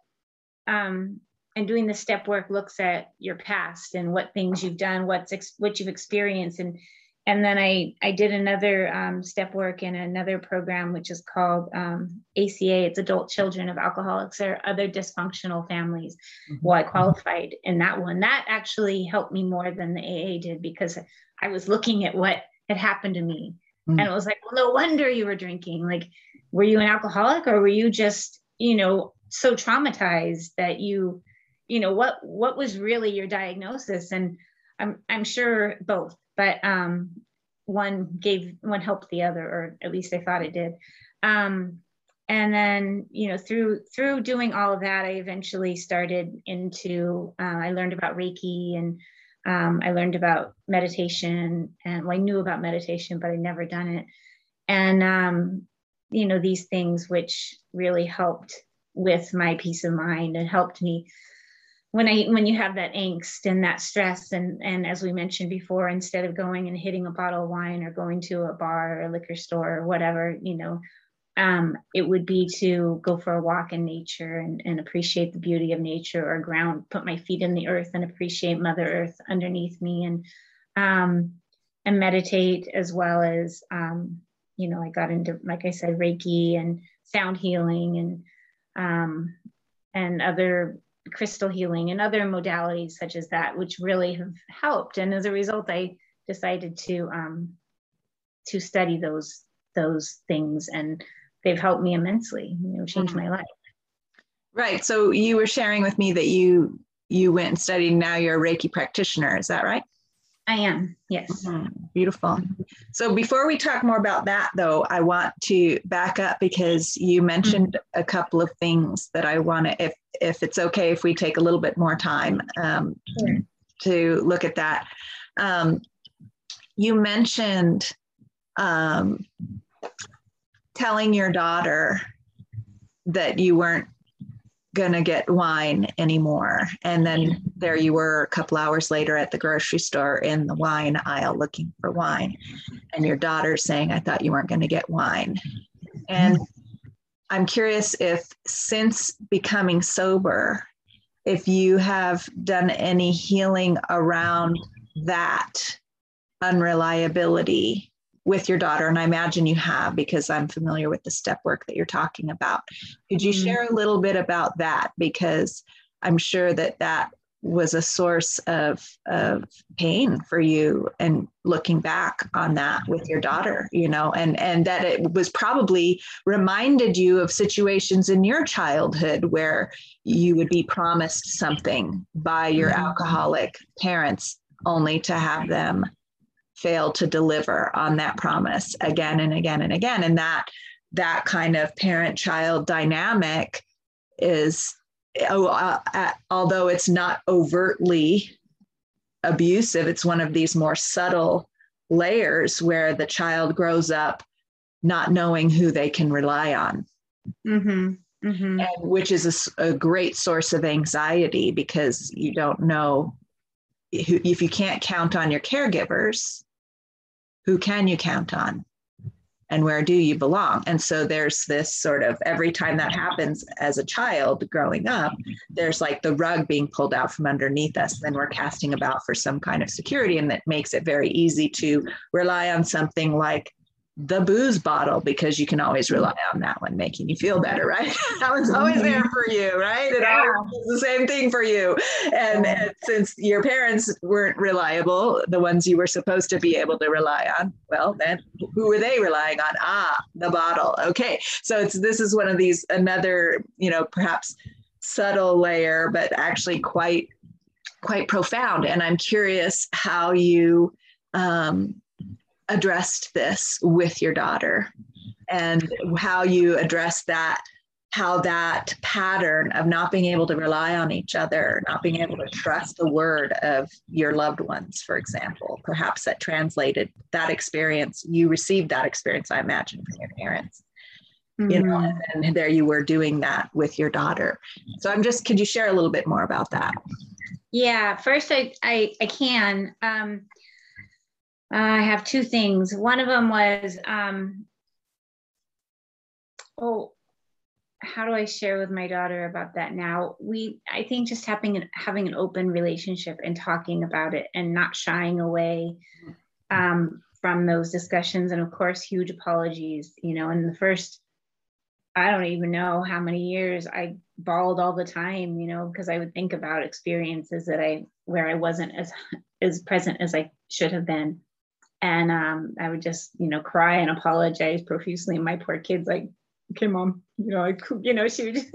um, and doing the step work looks at your past and what things you've done, what's ex- what you've experienced, and And then I, I did another um, step work in another program, which is called um, A C A. It's Adult Children of Alcoholics or Other Dysfunctional Families. Mm-hmm. Well, I qualified in that one. That actually helped me more than the A A did, because I was looking at what had happened to me. Mm-hmm. And it was like, well, no wonder you were drinking. Like, were you an alcoholic, or were you just, you know, so traumatized that you, you know, what, what was really your diagnosis? And I'm, I'm sure both. But um, one gave, one helped the other, or at least I thought it did. Um, and then, you know, through through doing all of that, I eventually started into, uh, I learned about Reiki, and um, I learned about meditation, and well, I knew about meditation, but I'd never done it. And, um, you know, these things which really helped with my peace of mind and helped me when I, when you have that angst and that stress, and, and as we mentioned before, instead of going and hitting a bottle of wine or going to a bar or a liquor store or whatever, you know, um, it would be to go for a walk in nature and, and appreciate the beauty of nature, or ground, put my feet in the earth and appreciate Mother Earth underneath me, and, um, and meditate, as well as, um, you know, I got into, like I said, Reiki and sound healing, and, um, and other crystal healing and other modalities such as that, which really have helped. And as a result, I decided to um, to study those those things, and they've helped me immensely, you know, change my life. Right. So you were sharing with me that you you went and studied, now you're a Reiki practitioner. Is that right? I am. Yes. Mm-hmm. Beautiful. So before we talk more about that, though, I want to back up, because you mentioned mm-hmm. a couple of things that I want to, if if it's okay, if we take a little bit more time um, sure. to look at that. Um, you mentioned um, telling your daughter that you weren't going to get wine anymore. And then there you were a couple hours later at the grocery store in the wine aisle looking for wine. And your daughter saying, I thought you weren't going to get wine. And I'm curious if since becoming sober, if you have done any healing around that unreliability with your daughter. And I imagine you have, because I'm familiar with the step work that you're talking about. Could you mm-hmm. share a little bit about that? Because I'm sure that that was a source of, of pain for you, and looking back on that with your daughter, you know, and, and that it was probably reminded you of situations in your childhood where you would be promised something by your mm-hmm. alcoholic parents only to have them fail to deliver on that promise again and again and again. And that, that kind of parent-child dynamic is, oh, uh, uh, although it's not overtly abusive, it's one of these more subtle layers where the child grows up not knowing who they can rely on, mm-hmm. Mm-hmm. And which is a, a great source of anxiety, because you don't know who, if you can't count on your caregivers, who can you count on? And where do you belong? And so there's this sort of, every time that happens as a child growing up, there's like the rug being pulled out from underneath us. Then we're casting about for some kind of security. And that makes it very easy to rely on something like the booze bottle, because you can always rely on that one making you feel better, right? That one's always there for you, right? It yeah. always does the same thing for you. And, yeah. and since your parents weren't reliable, the ones you were supposed to be able to rely on, well, then who were they relying on? Ah, the bottle. Okay. So it's, this is one of these, another, you know, perhaps subtle layer, but actually quite, quite profound. And I'm curious how you, um, addressed this with your daughter, and how you addressed that, how that pattern of not being able to rely on each other, not being able to trust the word of your loved ones, for example, perhaps that translated that experience. You received that experience, I imagine, from your parents, mm-hmm. you know, and, and there you were doing that with your daughter. So I'm just, could you share a little bit more about that? Yeah, first I, I, I can, um, I have two things. One of them was, um, oh, how do I share with my daughter about that now? We, I think just having an, having an open relationship and talking about it and not shying away um, from those discussions. And of course, huge apologies, you know, in the first, I don't even know how many years I bawled all the time, you know, because I would think about experiences that I, where I wasn't as, as present as I should have been. And um, I would just, you know, cry and apologize profusely. And my poor kid's like, okay, mom, you know, I, you know, she would,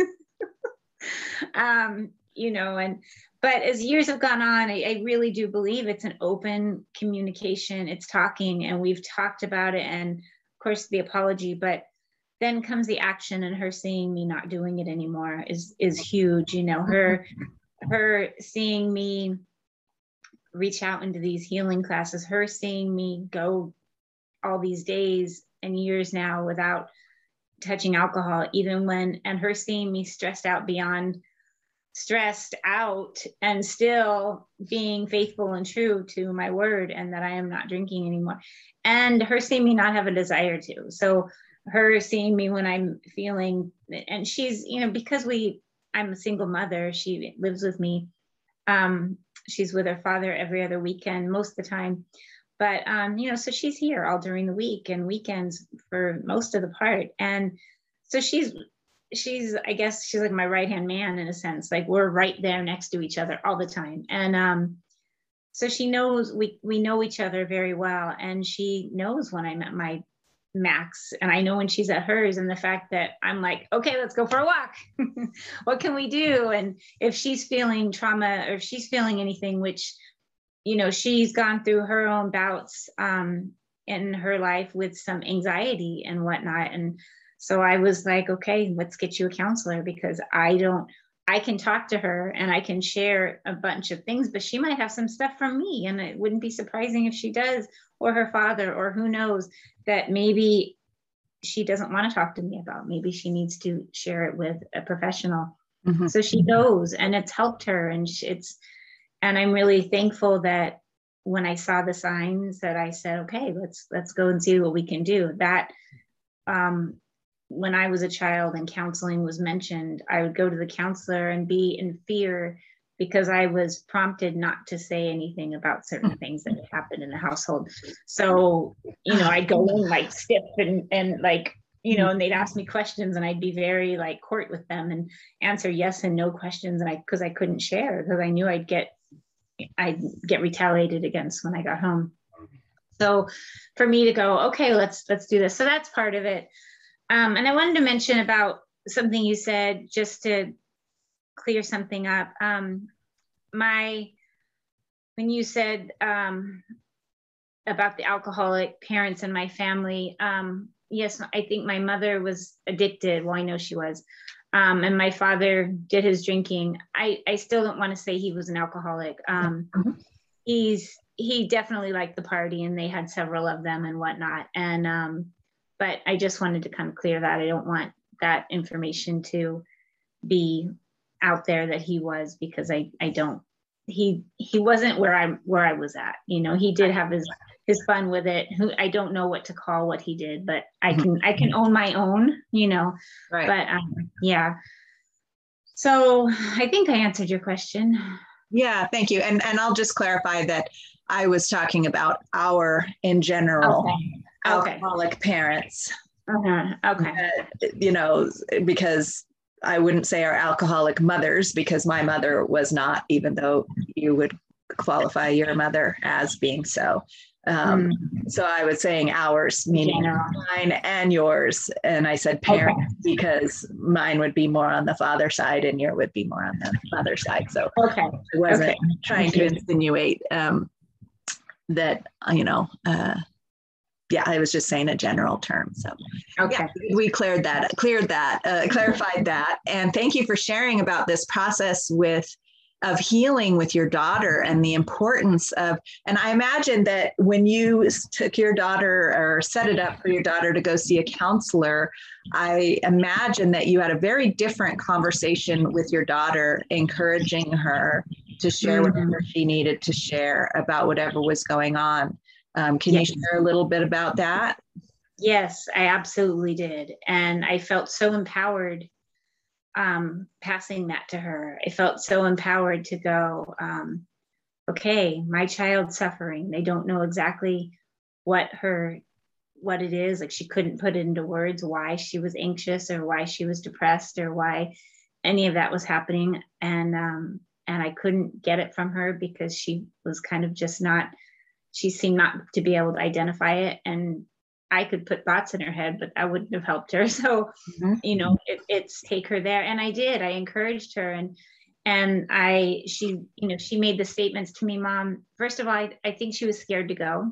um, you know, and, but as years have gone on, I, I really do believe it's an open communication. It's talking, and we've talked about it. And of course the apology, but then comes the action, and her seeing me not doing it anymore is, is huge. You know, her, her seeing me reach out into these healing classes, her seeing me go all these days and years now without touching alcohol, even when, and her seeing me stressed out beyond stressed out and still being faithful and true to my word, and that I am not drinking anymore. And her seeing me not have a desire to. So her seeing me when I'm feeling, and she's, you know, because we, I'm a single mother, she lives with me. Um, she's with her father every other weekend, most of the time. But, um, you know, so she's here all during the week and weekends for most of the part. And so she's, she's, I guess she's like my right-hand man in a sense, like we're right there next to each other all the time. And um, so she knows, we, we know each other very well. And she knows when I'm at my max, and I know when she's at hers, and the fact that I'm like, okay, let's go for a walk. What can we do? And if she's feeling trauma, or if she's feeling anything, which, you know, she's gone through her own bouts um, in her life with some anxiety and whatnot. And so I was like, okay, let's get you a counselor, because I don't, I can talk to her and I can share a bunch of things, but she might have some stuff from me, and it wouldn't be surprising if she does, or her father, or who knows, that maybe she doesn't want to talk to me about. Maybe she needs to share it with a professional. Mm-hmm. So she knows, and it's helped her. And she, it's, and I'm really thankful that when I saw the signs that I said, okay, let's, let's go and see what we can do. That, um, when I was a child and counseling was mentioned, I would go to the counselor and be in fear because I was prompted not to say anything about certain things that had happened in the household. So, you know, I'd go in like stiff and, and like, you know, and they'd ask me questions and I'd be very like court with them and answer yes and no questions. And I, cause I couldn't share because I knew I'd get, I'd get retaliated against when I got home. So for me to go, okay, let's, let's do this. So that's part of it. Um, and I wanted to mention about something you said, just to clear something up. Um, my, when you said um, about the alcoholic parents in my family, um, yes, I think my mother was addicted. Well, I know she was. Um, and my father did his drinking. I, I still don't want to say he was an alcoholic. Um, he's, he definitely liked the party, and they had several of them and whatnot. And, um, but I just wanted to kind of clear that. I don't want that information to be out there that he was, because I, I don't, he, he wasn't where I'm, where I was at, you know. He did have his, his fun with it. Who, I don't know what to call what he did, but I can, I can own my own, you know, Right. but um, yeah. So I think I answered your question. Yeah, thank you. And, and I'll just clarify that I was talking about our, in general, Okay. alcoholic Okay. parents. Uh-huh. Okay. Uh, you know, because I wouldn't say our alcoholic mothers, because my mother was not, even though you would qualify your mother as being so. Um, mm. So I was saying ours, meaning General. Mine and yours. And I said parents, okay, because mine would be more on the father side and your would be more on the mother side. So okay. I wasn't okay. trying to insinuate um, that, you know, uh, yeah, I was just saying a general term. So okay. Yeah, we cleared that, cleared that, uh, clarified that. And thank you for sharing about this process with of healing with your daughter and the importance of, and I imagine that when you took your daughter or set it up for your daughter to go see a counselor, I imagine that you had a very different conversation with your daughter, encouraging her to share mm-hmm. whatever she needed to share about whatever was going on. Um, can yes. you share a little bit about that? Yes, I absolutely did. And I felt so empowered um, passing that to her. I felt so empowered to go, um, okay, my child's suffering. They don't know exactly what her, what it is. Like, she couldn't put it into words why she was anxious or why she was depressed or why any of that was happening. And, um, and I couldn't get it from her because she was kind of just not, she seemed not to be able to identify it. And I could put thoughts in her head, but that wouldn't have helped her. So, mm-hmm. you know, it, it's take her there. And I did, I encouraged her. And, and I, she, you know, she made the statements to me, Mom, first of all, I, I think she was scared to go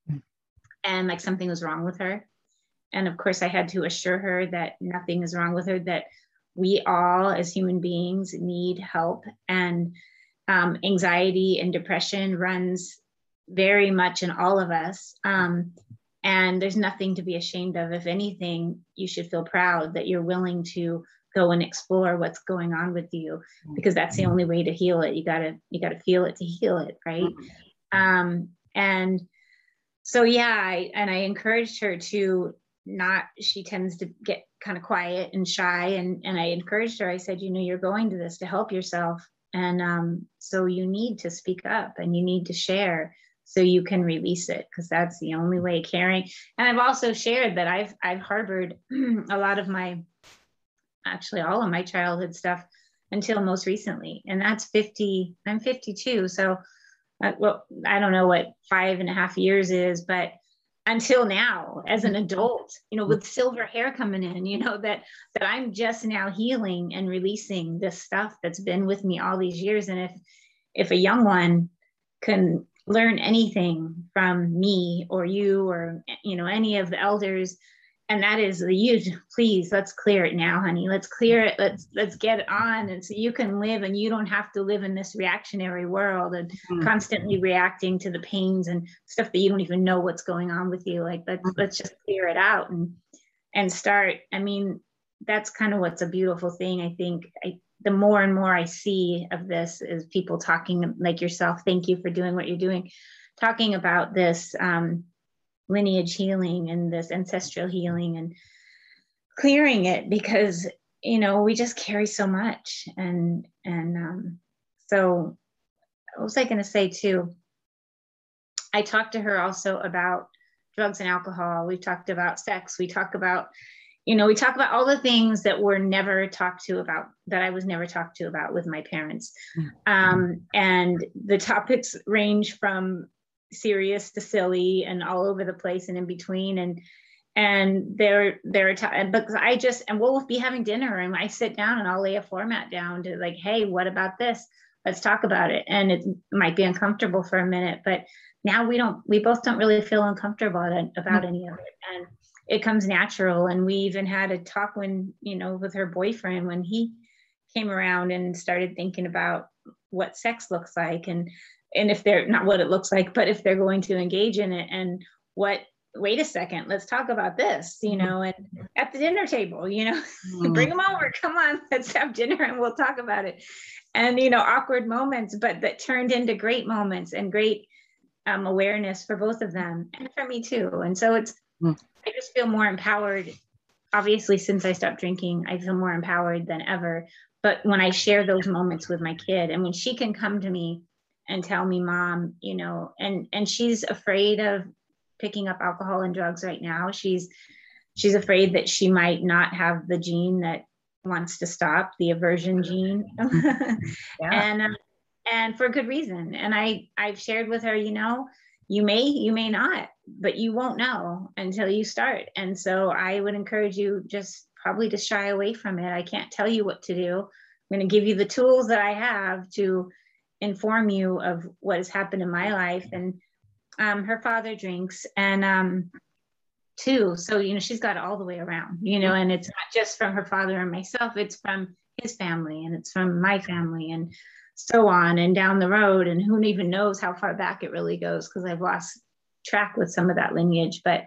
and like something was wrong with her. And of course I had to assure her that nothing is wrong with her, that we all as human beings need help. And um, anxiety and depression runs very much in all of us. Um, And there's nothing to be ashamed of. If anything, you should feel proud that you're willing to go and explore what's going on with you, because that's the only way to heal it. You gotta, you gotta feel it to heal it, right? Mm-hmm. Um, and so, yeah, I, and I encouraged her to not, she tends to get kind of quiet and shy. And, and I encouraged her, I said, you know, you're going to this to help yourself. And um, so you need to speak up and you need to share, so you can release it, because that's the only way carrying. And I've also shared that I've I've harbored a lot of my, actually all of my childhood stuff until most recently. And that's fifty, I'm fifty-two. So, uh, well, I don't know what five and a half years is, but until now, as an adult, you know, with silver hair coming in, you know, that, that I'm just now healing and releasing this stuff that's been with me all these years. And if, if a young one can learn anything from me or you or, you know, any of the elders, and that is the huge, please, let's clear it now, honey. Let's clear it. Let's, let's get it on. And so you can live and you don't have to live in this reactionary world and mm-hmm. constantly reacting to the pains and stuff that you don't even know what's going on with you. Like, let's, mm-hmm. let's just clear it out and, and start. I mean, that's kind of what's a beautiful thing. I think I, the more and more I see of this is people talking like yourself, thank you for doing what you're doing, talking about this um, lineage healing and this ancestral healing and clearing it, because, you know, we just carry so much. And, and um, so what was I going to say too? I talked to her also about drugs and alcohol. We talked about sex. We talk about, you know, we talk about all the things that were never talked to about, that I was never talked to about with my parents. Um, and the topics range from serious to silly and all over the place and in between. And, and they're, they're, t- because I just, and we'll be having dinner and I sit down and I'll lay a format down to like, hey, what about this? Let's talk about it. And it might be uncomfortable for a minute, but now we don't, we both don't really feel uncomfortable about any of it. And it comes natural. And we even had a talk when, you know, with her boyfriend, when he came around and started thinking about what sex looks like, and, and if they're not what it looks like, but if they're going to engage in it, and what, wait a second, let's talk about this, you know, and at the dinner table, you know, mm. bring them over, come on, let's have dinner and we'll talk about it. And, you know, awkward moments, but that turned into great moments and great um, awareness for both of them and for me too. And so it's, mm. I just feel more empowered. Obviously, since I stopped drinking, I feel more empowered than ever. But when I share those moments with my kid, and when she can come to me and tell me, Mom, you know, and, and she's afraid of picking up alcohol and drugs right now. She's, she's afraid that she might not have the gene that wants to stop, the aversion gene. yeah. And, uh, and for good reason. And I, I've shared with her, you know, you may, you may not, but you won't know until you start. And so I would encourage you just probably to shy away from it. I can't tell you what to do. I'm going to give you the tools that I have to inform you of what has happened in my life. And um, her father drinks, and um, too. So, you know, she's got it all the way around, you know, and it's not just from her father and myself, it's from his family, and it's from my family, and so on and down the road. And who even knows how far back it really goes, because I've lost track with some of that lineage, but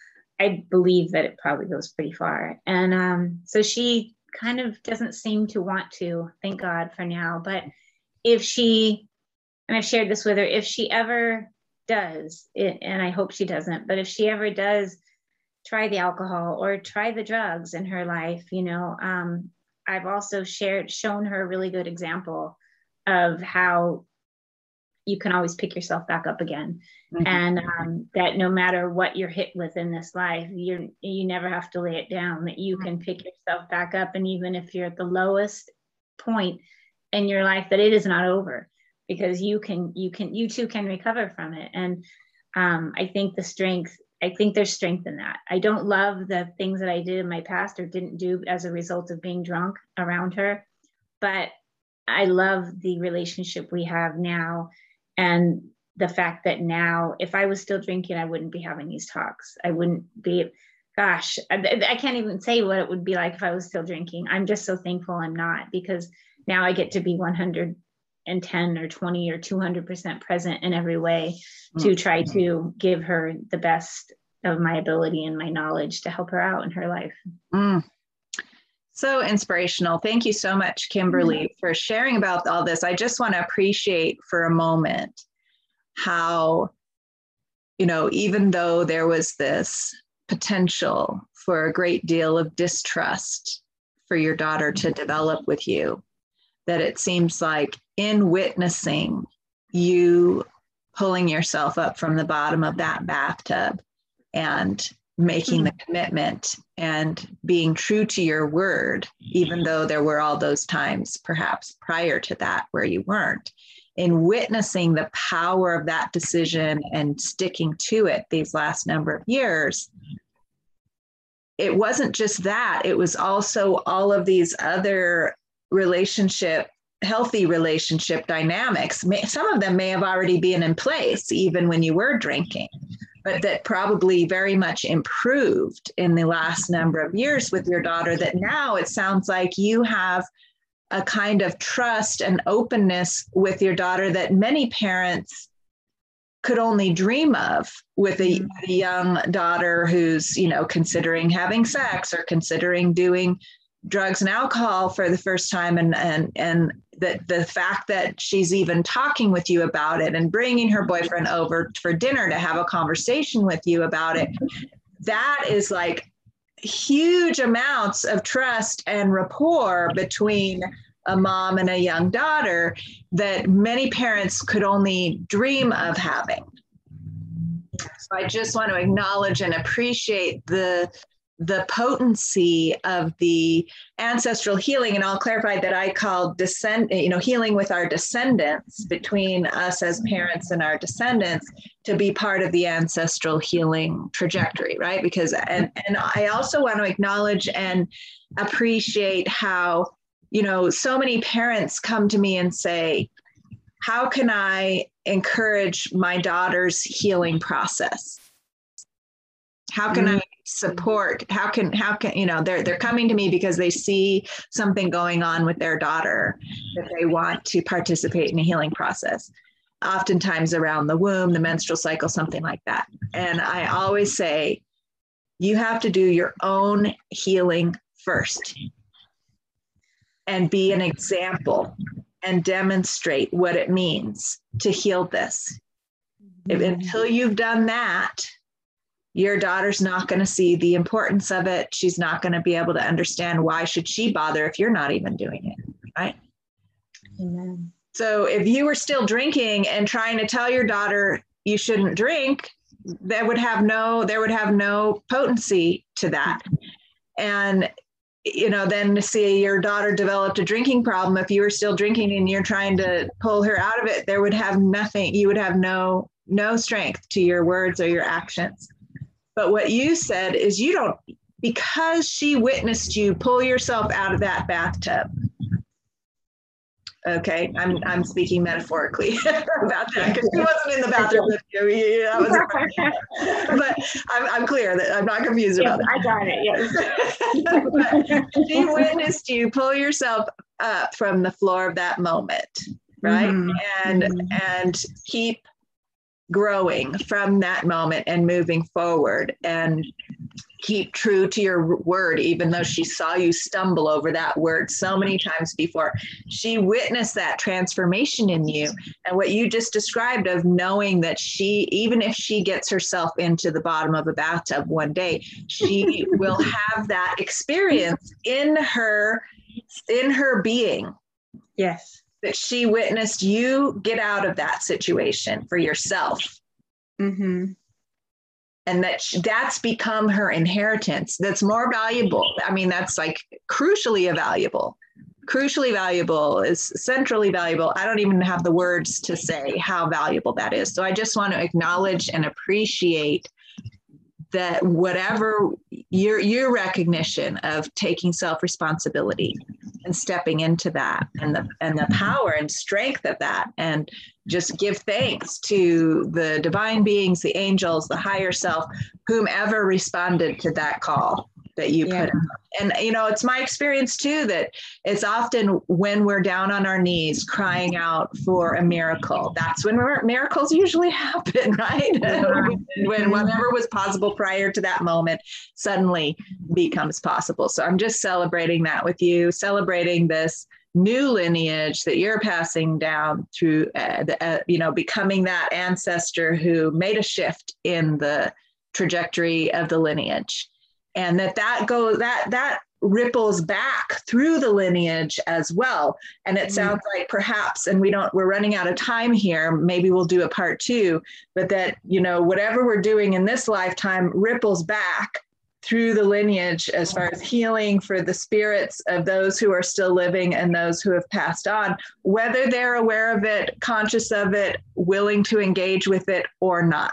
I believe that it probably goes pretty far. And um, so she kind of doesn't seem to want to, thank God for now. But if she, and I've shared this with her, if she ever does, it, and I hope she doesn't, but if she ever does try the alcohol or try the drugs in her life, you know, um, I've also shared, shown her a really good example of how you can always pick yourself back up again. Mm-hmm. And um, that no matter what you're hit with in this life, you you never have to lay it down, that you can pick yourself back up. And even if you're at the lowest point in your life, that it is not over, because you can, you can, you too can recover from it. And um, I think the strength, I think there's strength in that. I don't love the things that I did in my past or didn't do as a result of being drunk around her, but I love the relationship we have now. And the fact that now, if I was still drinking, I wouldn't be having these talks. I wouldn't be, gosh, I, I can't even say what it would be like if I was still drinking. I'm just so thankful I'm not, because now I get to be one hundred ten or twenty or two hundred percent present in every way to try to give her the best of my ability and my knowledge to help her out in her life. Mm. So inspirational. Thank you so much, Kimberly, for sharing about all this. I just want to appreciate for a moment how, you know, even though there was this potential for a great deal of distrust for your daughter to develop with you, that it seems like in witnessing you pulling yourself up from the bottom of that bathtub and making the commitment and being true to your word, even though there were all those times perhaps prior to that where you weren't, in witnessing the power of that decision and sticking to it these last number of years, it wasn't just that, it was also all of these other relationship, healthy relationship dynamics. Some of them may have already been in place even when you were drinking, but that probably very much improved in the last number of years with your daughter, that now it sounds like you have a kind of trust and openness with your daughter that many parents could only dream of with a, a young daughter who's, you know, considering having sex or considering doing drugs and alcohol for the first time, and and and the the fact that she's even talking with you about it and bringing her boyfriend over for dinner to have a conversation with you about it, that is like huge amounts of trust and rapport between a mom and a young daughter that many parents could only dream of having. So I just want to acknowledge and appreciate the the potency of the ancestral healing. And I'll clarify that I call descend, you know, healing with our descendants, between us as parents and our descendants, to be part of the ancestral healing trajectory, right? Because, and, and I also want to acknowledge and appreciate how, you know, so many parents come to me and say, how can I encourage my daughter's healing process? How can mm-hmm. I support? How can, how can, you know, they're, they're coming to me because they see something going on with their daughter that they want to participate in a healing process, oftentimes around the womb, the menstrual cycle, something like that. And I always say, you have to do your own healing first and be an example and demonstrate what it means to heal this. If, until you've done that, your daughter's not going to see the importance of it. She's not going to be able to understand why should she bother if you're not even doing it, right? Amen. So if you were still drinking and trying to tell your daughter you shouldn't drink, that would have no, there would have no potency to that. And, you know, then to see your daughter developed a drinking problem, if you were still drinking and you're trying to pull her out of it, there would have nothing, you would have no, no strength to your words or your actions. But what you said is you don't, because she witnessed you pull yourself out of that bathtub. Okay, I'm I'm speaking metaphorically about that because she wasn't in the bathroom with you. Yeah, wasn't, but I'm I'm clear that I'm not confused yes, about that. I got it. Yes. But she witnessed you pull yourself up from the floor of that moment, right? Mm-hmm. And mm-hmm. and keep growing from that moment and moving forward, and keep true to your word, even though she saw you stumble over that word so many times before. She witnessed that transformation in you. And what you just described of knowing that she, even if she gets herself into the bottom of a bathtub one day, she will have that experience in her, in her being. Yes. That she witnessed you get out of that situation for yourself. Mm-hmm. And that she, that's become her inheritance. That's more valuable. I mean, that's like crucially valuable. Crucially valuable is centrally valuable. I don't even have the words to say how valuable that is. So I just want to acknowledge and appreciate that whatever your your recognition of taking self-responsibility and stepping into that, and the and the power and strength of that, and just give thanks to the divine beings, the angels, the higher self, whomever responded to that call that you yeah. put in. And, you know, it's my experience too, that it's often when we're down on our knees crying out for a miracle, that's when miracles usually happen, right? When whatever was possible prior to that moment suddenly becomes possible. So I'm just celebrating that with you, celebrating this new lineage that you're passing down through, uh, the, uh, you know, becoming that ancestor who made a shift in the trajectory of the lineage. And that that goes, that that ripples back through the lineage as well. And it sounds like perhaps, and we don't, we're running out of time here, maybe we'll do a part two, but that, you know, whatever we're doing in this lifetime ripples back through the lineage as far as healing for the spirits of those who are still living and those who have passed on, whether they're aware of it, conscious of it, willing to engage with it or not.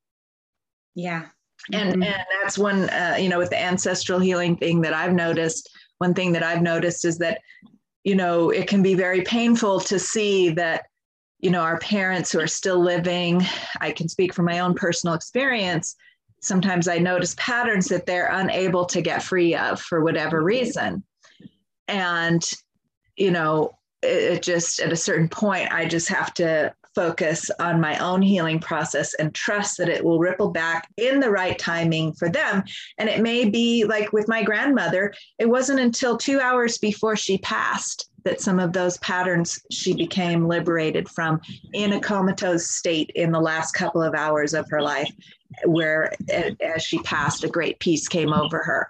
Yeah. And mm-hmm. and that's one, uh, you know, with the ancestral healing thing that I've noticed, one thing that I've noticed is that, you know, it can be very painful to see that, you know, our parents who are still living, I can speak from my own personal experience, sometimes I notice patterns that they're unable to get free of for whatever reason. And, you know, it, it just, at a certain point, I just have to focus on my own healing process and trust that it will ripple back in the right timing for them. And it may be like with my grandmother, it wasn't until two hours before she passed that some of those patterns she became liberated from in a comatose state in the last couple of hours of her life, where as she passed, a great peace came over her.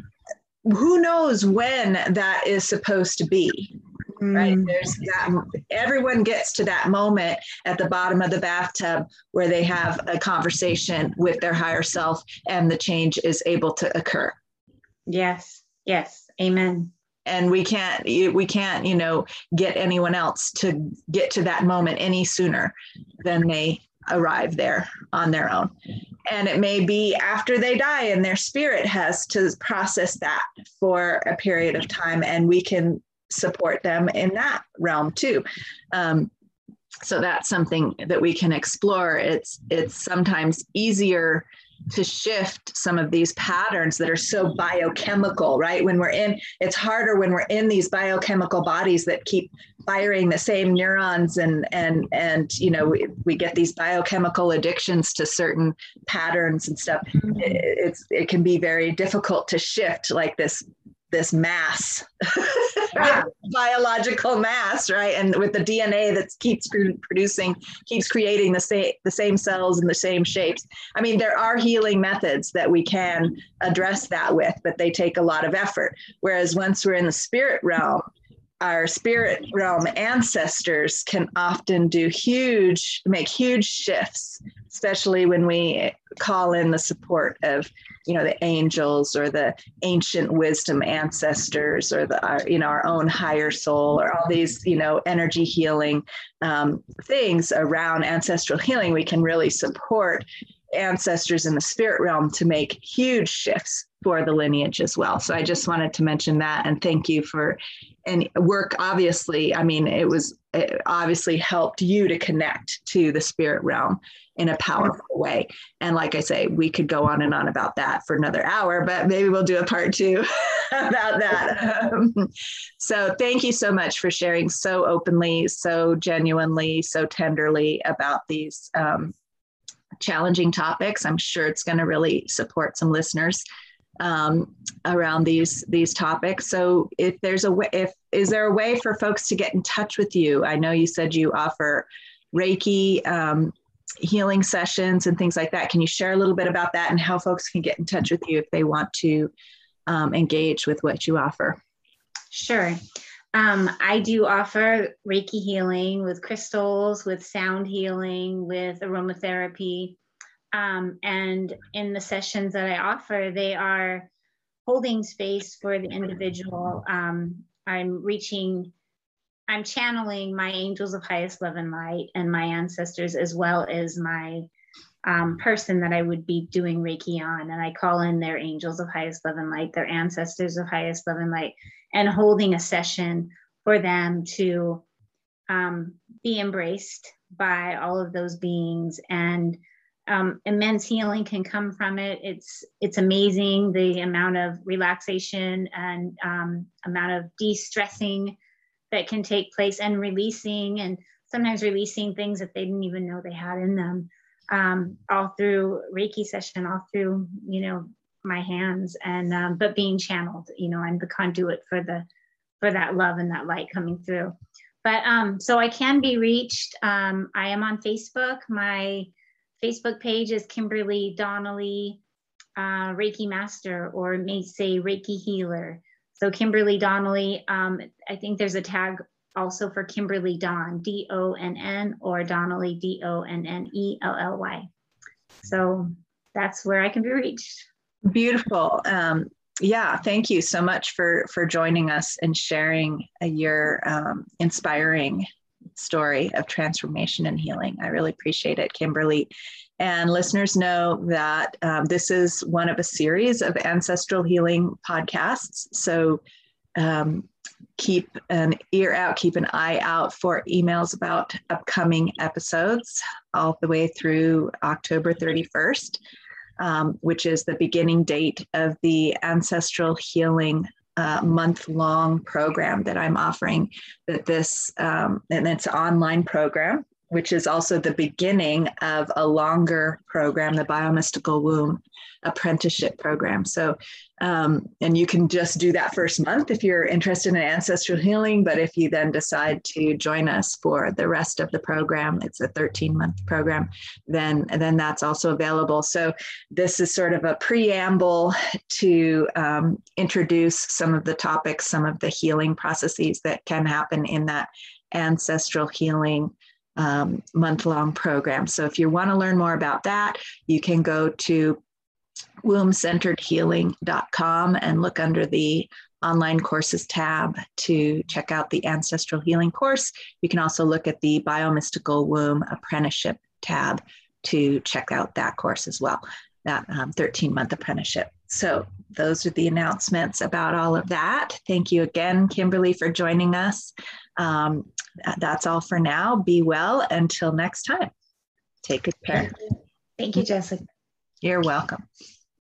Who knows when that is supposed to be? Right. There's that. Everyone gets to that moment at the bottom of the bathtub where they have a conversation with their higher self and the change is able to occur. Yes. Yes. Amen. And we can't, we can't, you know, get anyone else to get to that moment any sooner than they arrive there on their own. And it may be after they die and their spirit has to process that for a period of time, and we can support them in that realm too. Um, so that's something that we can explore. It's it's sometimes easier to shift some of these patterns that are so biochemical, right? When we're in, it's harder when we're in these biochemical bodies that keep firing the same neurons, and and and you know we, we get these biochemical addictions to certain patterns and stuff. It, it's it can be very difficult to shift like this this mass, right? Biological mass, right? And with the D N A that keeps producing, keeps creating the same the same cells and the same shapes. I mean, there are healing methods that we can address that with, but they take a lot of effort. Whereas once we're in the spirit realm, our spirit realm ancestors can often do huge, make huge shifts, especially when we call in the support of, you know, the angels or the ancient wisdom ancestors, or the, our, you know, our own higher soul, or all these, you know, energy healing um, things around ancestral healing. We can really support ancestors in the spirit realm to make huge shifts for the lineage as well. So I just wanted to mention that, and thank you for and work. Obviously, I mean, it was it obviously helped you to connect to the spirit realm in a powerful way. And like I say, we could go on and on about that for another hour, but maybe we'll do a part two about that. Um, so thank you so much for sharing so openly, so genuinely, so tenderly about these um, challenging topics. I'm sure it's going to really support some listeners um, around these these topics. So if there's a way, if is there a way for folks to get in touch with you? I know you said you offer Reiki um, healing sessions and things like that. Can you share a little bit about that and how folks can get in touch with you if they want to um, engage with what you offer? Sure. Um, I do offer Reiki healing with crystals, with sound healing, with aromatherapy. Um, and in the sessions that I offer, they are holding space for the individual. Um, I'm reaching, I'm channeling my angels of highest love and light and my ancestors, as well as my um, person that I would be doing Reiki on. And I call in their angels of highest love and light, their ancestors of highest love and light, and holding a session for them to um, be embraced by all of those beings. And um, immense healing can come from it. It's it's amazing the amount of relaxation and um, amount of de-stressing that can take place, and releasing, and sometimes releasing things that they didn't even know they had in them, um, all through Reiki session, all through, you know, my hands, and um, but being channeled, you know, I'm the conduit for the for that love and that light coming through. But um, so I can be reached. Um, I am on Facebook. My Facebook page is Kimberly Donnelly, uh, Reiki Master, or may say Reiki Healer. So Kimberly Donnelly, um, I think there's a tag also for Kimberly Donn, D O N N, or Donnelly, D O N N E L L Y. So that's where I can be reached. Beautiful. Um, yeah, thank you so much for, for joining us and sharing uh, your um, inspiring story of transformation and healing. I really appreciate it, Kimberly. And listeners know that um, this is one of a series of ancestral healing podcasts. So um, keep an ear out, keep an eye out for emails about upcoming episodes all the way through October thirty-first, um, which is the beginning date of the Ancestral Healing uh, month-long program that I'm offering. That this, um, and it's an online program which is also the beginning of a longer program, the Biomystical Womb Apprenticeship Program. So, um, and you can just do that first month if you're interested in ancestral healing. But if you then decide to join us for the rest of the program, it's a thirteen month program, then, then that's also available. So this is sort of a preamble to um, introduce some of the topics, some of the healing processes that can happen in that ancestral healing um, month-long program. So if you want to learn more about that, you can go to womb centered healing dot com and look under the online courses tab to check out the ancestral healing course. You can also look at the Biomystical Womb Apprenticeship tab to check out that course as well, that um, thirteen month apprenticeship. So those are the announcements about all of that. Thank you again, Kimberly, for joining us. Um, that's all for now. Be well until next time. Take good care. Thank you, Thank you, Jessica. You're welcome.